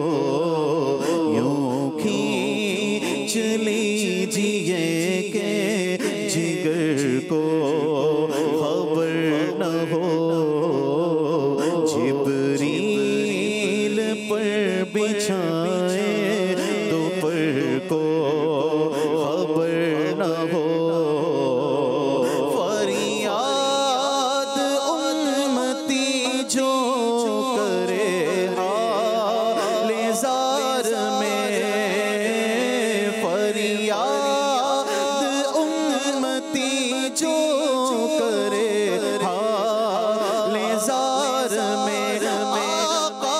यूं खींच लीजिए के जिगर को खबर न हो, जिब्रील पर बिछाए तो पर को खबर न हो। फरियाद उम्मती जो करे हाले ज़ार में, फरियाद उम्मती जो करे हाले ज़ार में, आका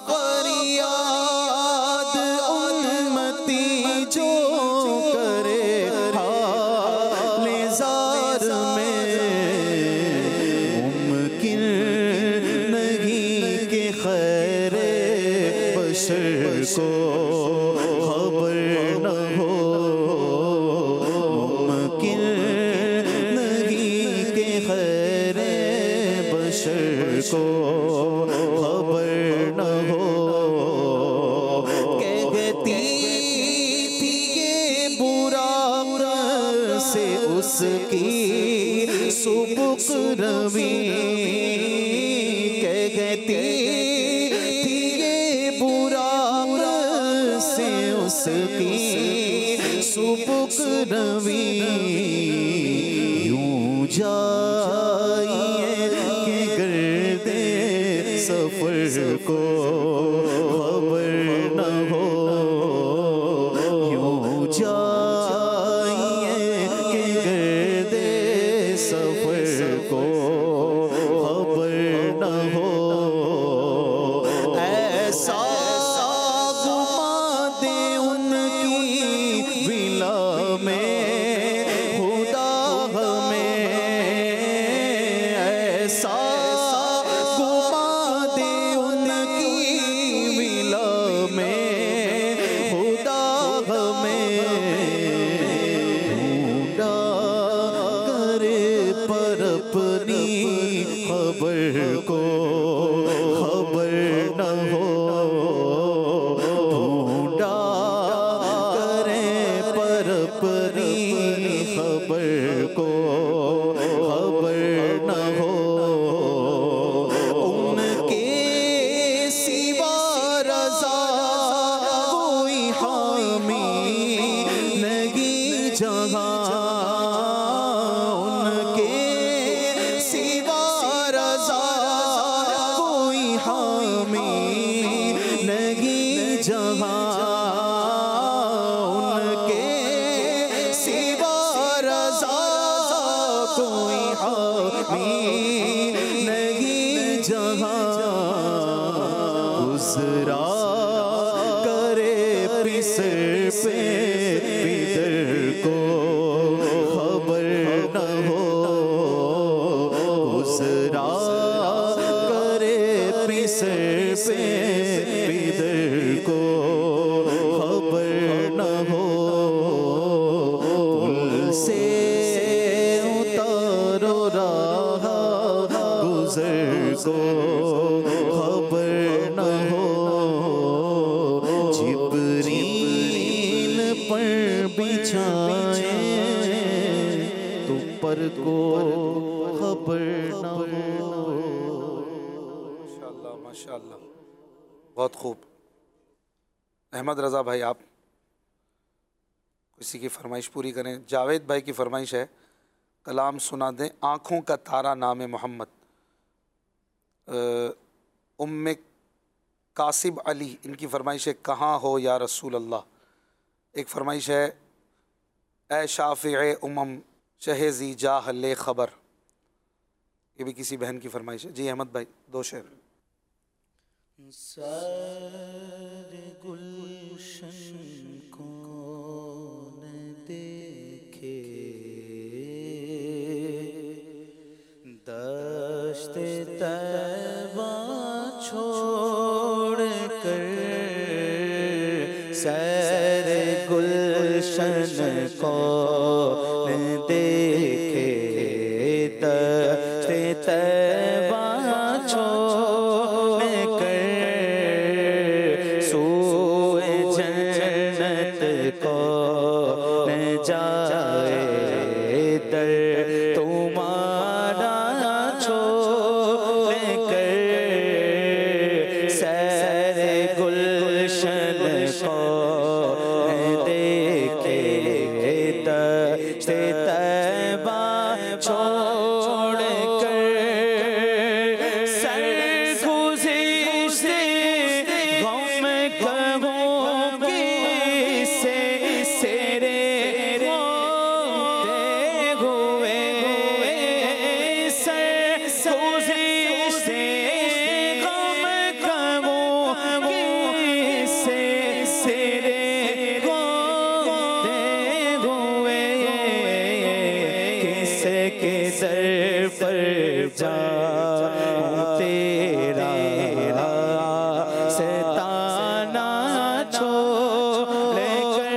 फरियाद उम्मती जो करे हाले ज़ार में, मुमकिन नहीं कि खैरे बशर को खबर न हो, मुमकिन नहीं कि खैरे बशर को खबर न हो। कहती थी ये बुरा से उसकी सुबुक रवि, कहती थी ये बुरा से उसकी सुबुक रवि, यूं जाइए कि गर्दे सफर को खबर न हो, यूं जाइए कि गर्दे सफर को खबर न हो। ऐसा गुमा दे उनकी विला में खुदा हमें, खबर को खबर न हो, ढूंढा करें पर अपनी खबर को खबर न हो, उनके सिवा रज़ा कोई हामी नहीं जहाँ, उनके सिवा रज़ा कोई हामी नहीं जहाँ, उनके सिवा रज़ा कोई हामी नहीं जहाँ, गुज़रा करे पिसर पे पिदर को खबर न हो, गुज़रा करे पिसर पे पिदर को खबर न हो, पुल से उतारो राह गुज़र को खबर न हो, जिब्रील पर बिछाए तो पर को खबर न हो। माशाअल्लाह माशाअल्लाह, बहुत खूब। अहमद रज़ा भाई, आप किसी की फरमाइश पूरी करें। जावेद भाई की फरमाइश है कलाम सुना दें आँखों का तारा नाम मोहम्मद। उम्मे कासिब अली, इनकी फरमाइश है कहाँ हो या रसूल अल्लाह। एक फरमाइश है ए शाफ़िए उमम शहेज़ी जाह ले ख़बर, ये भी किसी बहन की फरमाइश है। जी अहमद भाई, दो शेर। सारे गुलशन कौन देखे, दश्त तैबा छोड़ कर सारे गुलशन कौन देखे, दश्त तैबा छोड़ कर सोए जन्नत कौन जाए, दर तुम्हारा छोड़ कर सारे गुलशन कौन देखे, दश्त तैबा छोड़ कर सरगुज़िश्त गम कहोगे से तेरे होते हुए, सरगुज़िश्त गम कहोगे से तेरे होते हुए, किसके दर पर जाऊं तेरा सताना छोड़ कर,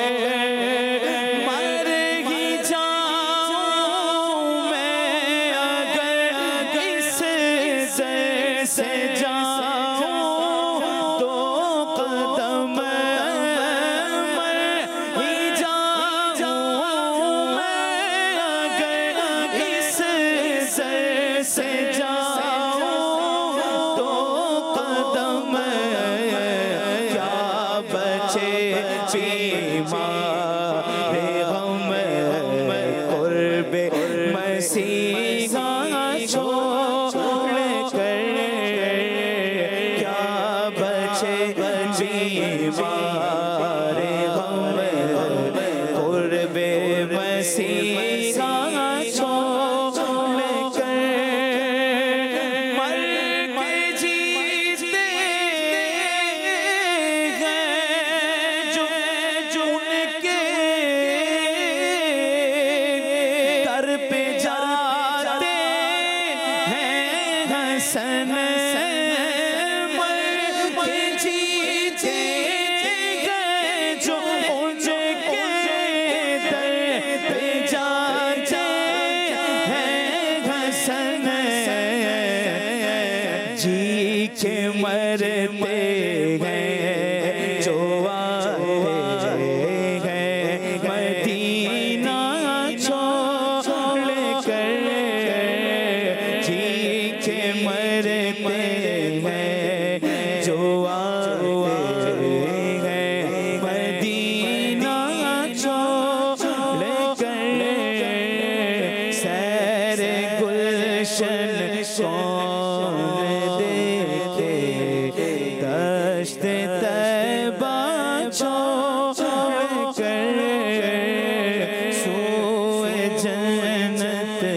मर ही जाऊं मैं अगर इस दर से जाऊं दो कदम, मर ही जाऊं मैं अगर इस दर से जाऊं दो कदम, क्या बचे बीमारे हम कुर्बे मसीहा छोड़ कर, क्या बचे बीमारे हम कुर्बे मसीहा छोड़ कर, मर के जीते हैं जो उनके दर पे जाते हैं हसन, मर के जीते हैं जो उनके दर पे जाते हैं हसन,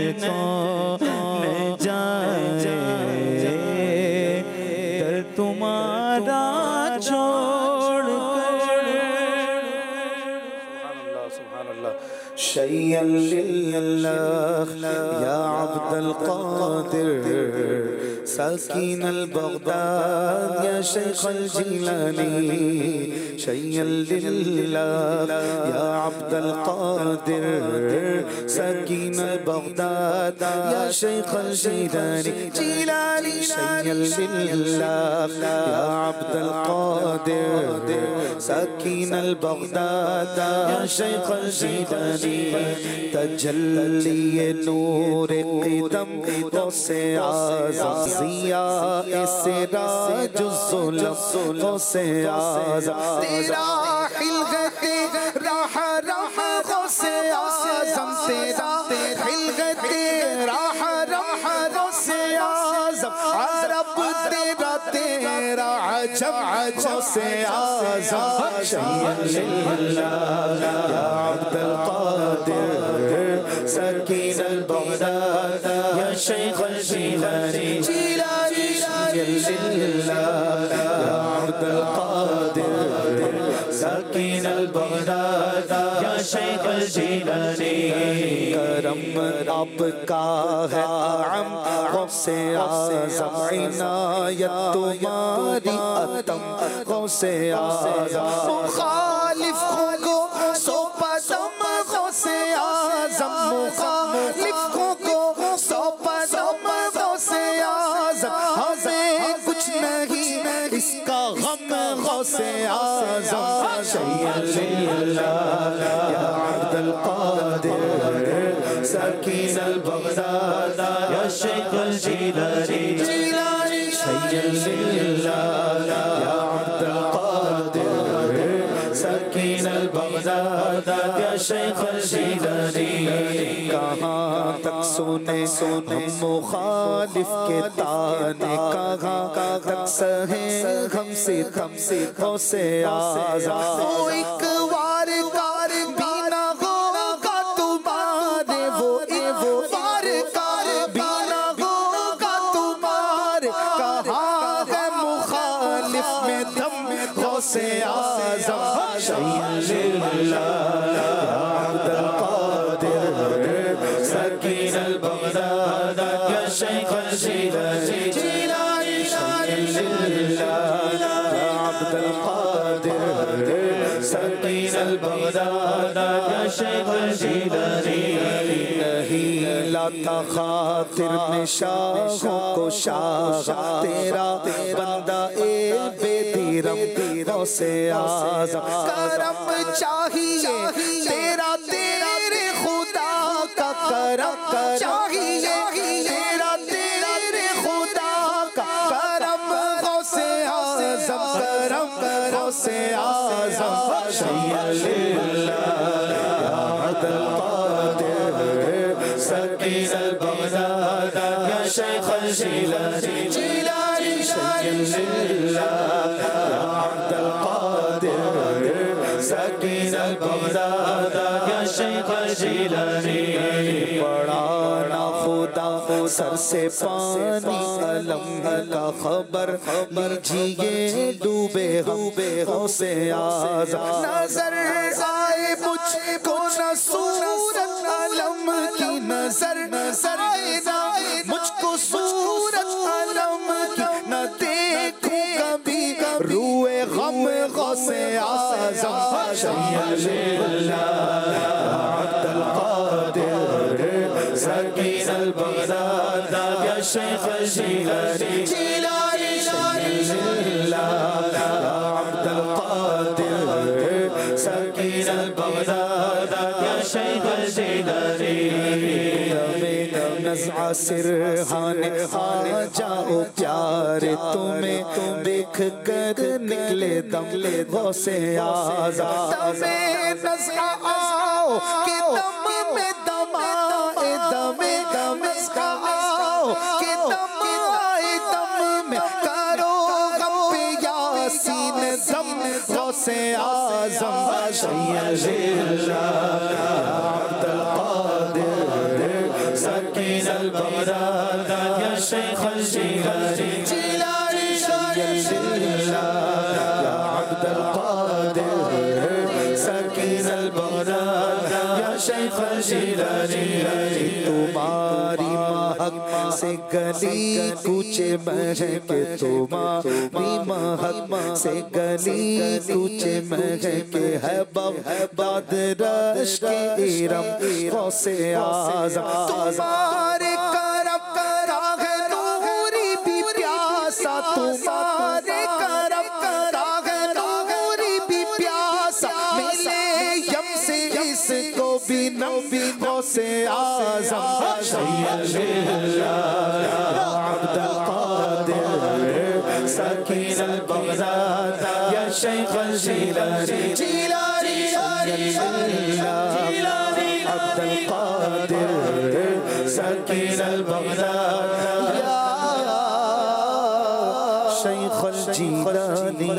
कौन जाए दर तुम्हारा छोड़ शय्यन लिल्लाह या अब्दुल कादिर सकीन अल बगदाद या शेख अल जिलानी शय्यन लिल्लाह या अब्दुल कादिर सकीन अल बगदाद या शेख अल जिलानी शय्यन लिल्लाह या अब्दुल कादिर सकीन अल बगदाद या शेख अल जिलानी तजल्ली नूर क़दम गौसे आज़म ज़िया सिराजुज़्ज़ुल्म गौसे आज़म तेरा हिलगते राह राह गौसे आज़म तेरा हिलगते राह राह गौसे आज़म अरब तेरा तेरा अजब गौसे आज़म शय्यन लिल्लाह या अब्दुल सकीन अल बगदाद या शेख अल जिलानी शय्यन लिल्लाह या अब्दुल कादिर सकीन अल बगदाद या शेख अल जिलानी करम आपका है आम गौसे आज़म इनायत तुम्हारी अतम गौसे आज़म मुखालिफ को सौंपा दम गौसे आज़म मुखालिफों को सौंपा दम गौसे आज़म हमें कुछ नहीं इसका गम गौसे आज़म शय्यन लिल्लाह या अब्दुल कादिर सकीन अल बगदाद या शेख अल जिलानी शय्यन लिल्लाह या अब्दुल कादिर सकीन अल बगदाद या शेख अल जिलानी कहाँ तक सुने हम मुखालिफ के ताने कहाँ तक सहे हमसे गौसे आज़म वो एक वार कार बीना होगा तुम्हारे वो वार कार बीना होगा तुम्हारे कहाँ है मुखालिफ में दम गौसे आज़म शय्यन लिल्लाह या अब्दुल कादिर सकीन अल बगदाद या शेख अल जिलानी शय्यन लिल्लाह या अब्दुल कादिर सकीन अल बगदाद या शेख अल जिलानी नहीं लाता खातिर में शाहों को शाह तेरा बंदा ए बेदीरम गौसे आज़म करम चाहिए तेरा तेरे खुदा का करम चाहिए तेरा तेरे खुदा का करम गौसे आज़म करम गौसे आज़म शय्यन लिल्लाह या अब्दुल कादिर सकीन अल बगदाद या शेख अल जिलानी शय्यन लिल्लाह या अब्दुल कादिर सकीन अल बगदाद या शेख अल जिलानी बड़ा ना खुदा सर से पानी अलम का खबर लीजिए डूबे गौसे आज़म नजर आए मुझको न सूरत अलम की नजर आए ना मुझको सूरत अलम की न देखूं कभी रूए गम गौसे आज़म शय्यन लिल्लाह या अब्दुल कादिर सकीन अल बगदाद या शेख अल जिलानी शय्यन लिल्लाह या अब्दुल कादिर सकीन अल बगदाद या शेख अल जिलानी नज़्आ सिरहाने आ जाओ प्यारे तुम्हें देख कर निकले दम गौसे आज़म तुम्हें नज़्आ आओ कि दम में दम आए दमे नज़्आ आओ कि दम आए दम में करो गम पे यासीन दम गौसे आज़म शय्यन लिल्लाह या अब्दुल कादिर सकीन तुम्हारी महक से गली कूचे महके, तुम्हारी महक से गली कूचे महके, है बगदाद रश के इरम गौसे आज़म। तुम्हारे करम करा है नूरी भी प्यासा, तुम्हारे करम करा है नूरी भी प्यासा, मिले यम से इसको भी नबी गौसे आज़म। अब्दुल कादिर सकीन अल बगदाद या शेख अल जिलानी, अब्दुल कादिर सकीन अल बगदाद या शेख अल जिलानी।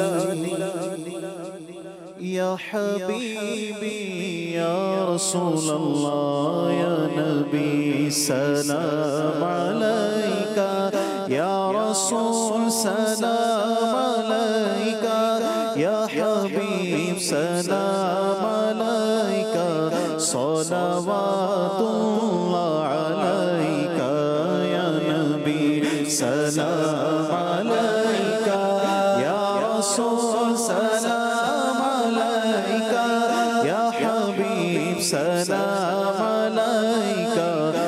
या हबीबी या रसूल अल्लाह या नबी सलाम अलैका, या रसूल सलाम अलैका, या हबीब सलाम अलैका, सलावातुल्लाह अलैका, या नबी सलाम अलैका, या रसूल सलाम अलैका, या हबीब सलाम अलैका,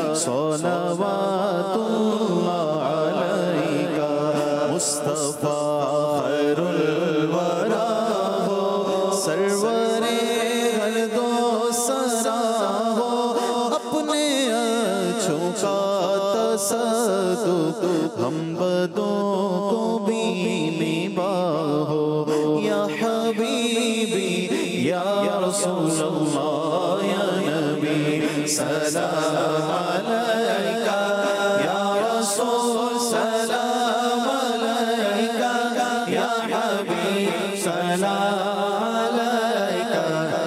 सलावातुल्लाह अलैका। मुस्तफा खैरुल वरा हो, सरवरे हर दो सरा हो, अपने अच्छों का तसद्दुक हम बदों को भी निभाओ। या हबीबी या रसूल अल्लाह या नबी सलाम अलैका, या रसूल सलाम अलैका, या हबीब सलाम अलैका,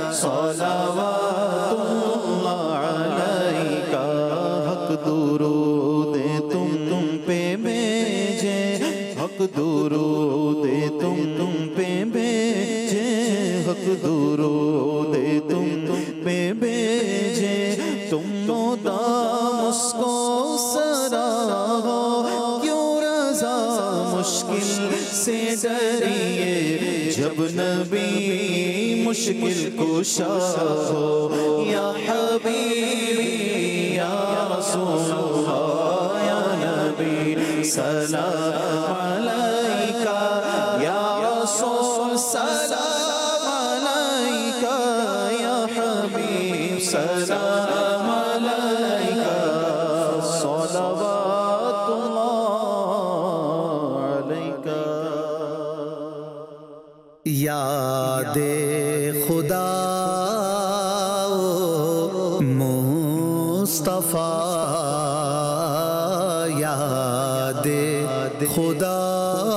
सलावातुल्लाह अलैका। हक दुरूद तुम पे भेजे, हक दुरूद तुम पे भेजे, हक दुरूद तुम पे भेजे, तुम दाम उसको सरा हो, क्यों रज़ा मुश्किल से डरिए, जब नबी मुश्किल कुशा हो। या हबीबी या रसूल अल्लाह या नबी सलाम अलैका, या रसूल सलाम अलैका, या हबीब सलाम अलैका, सलावातुल्लाह अलैका। यादे खुदा मुस्तफा, यादे खुदा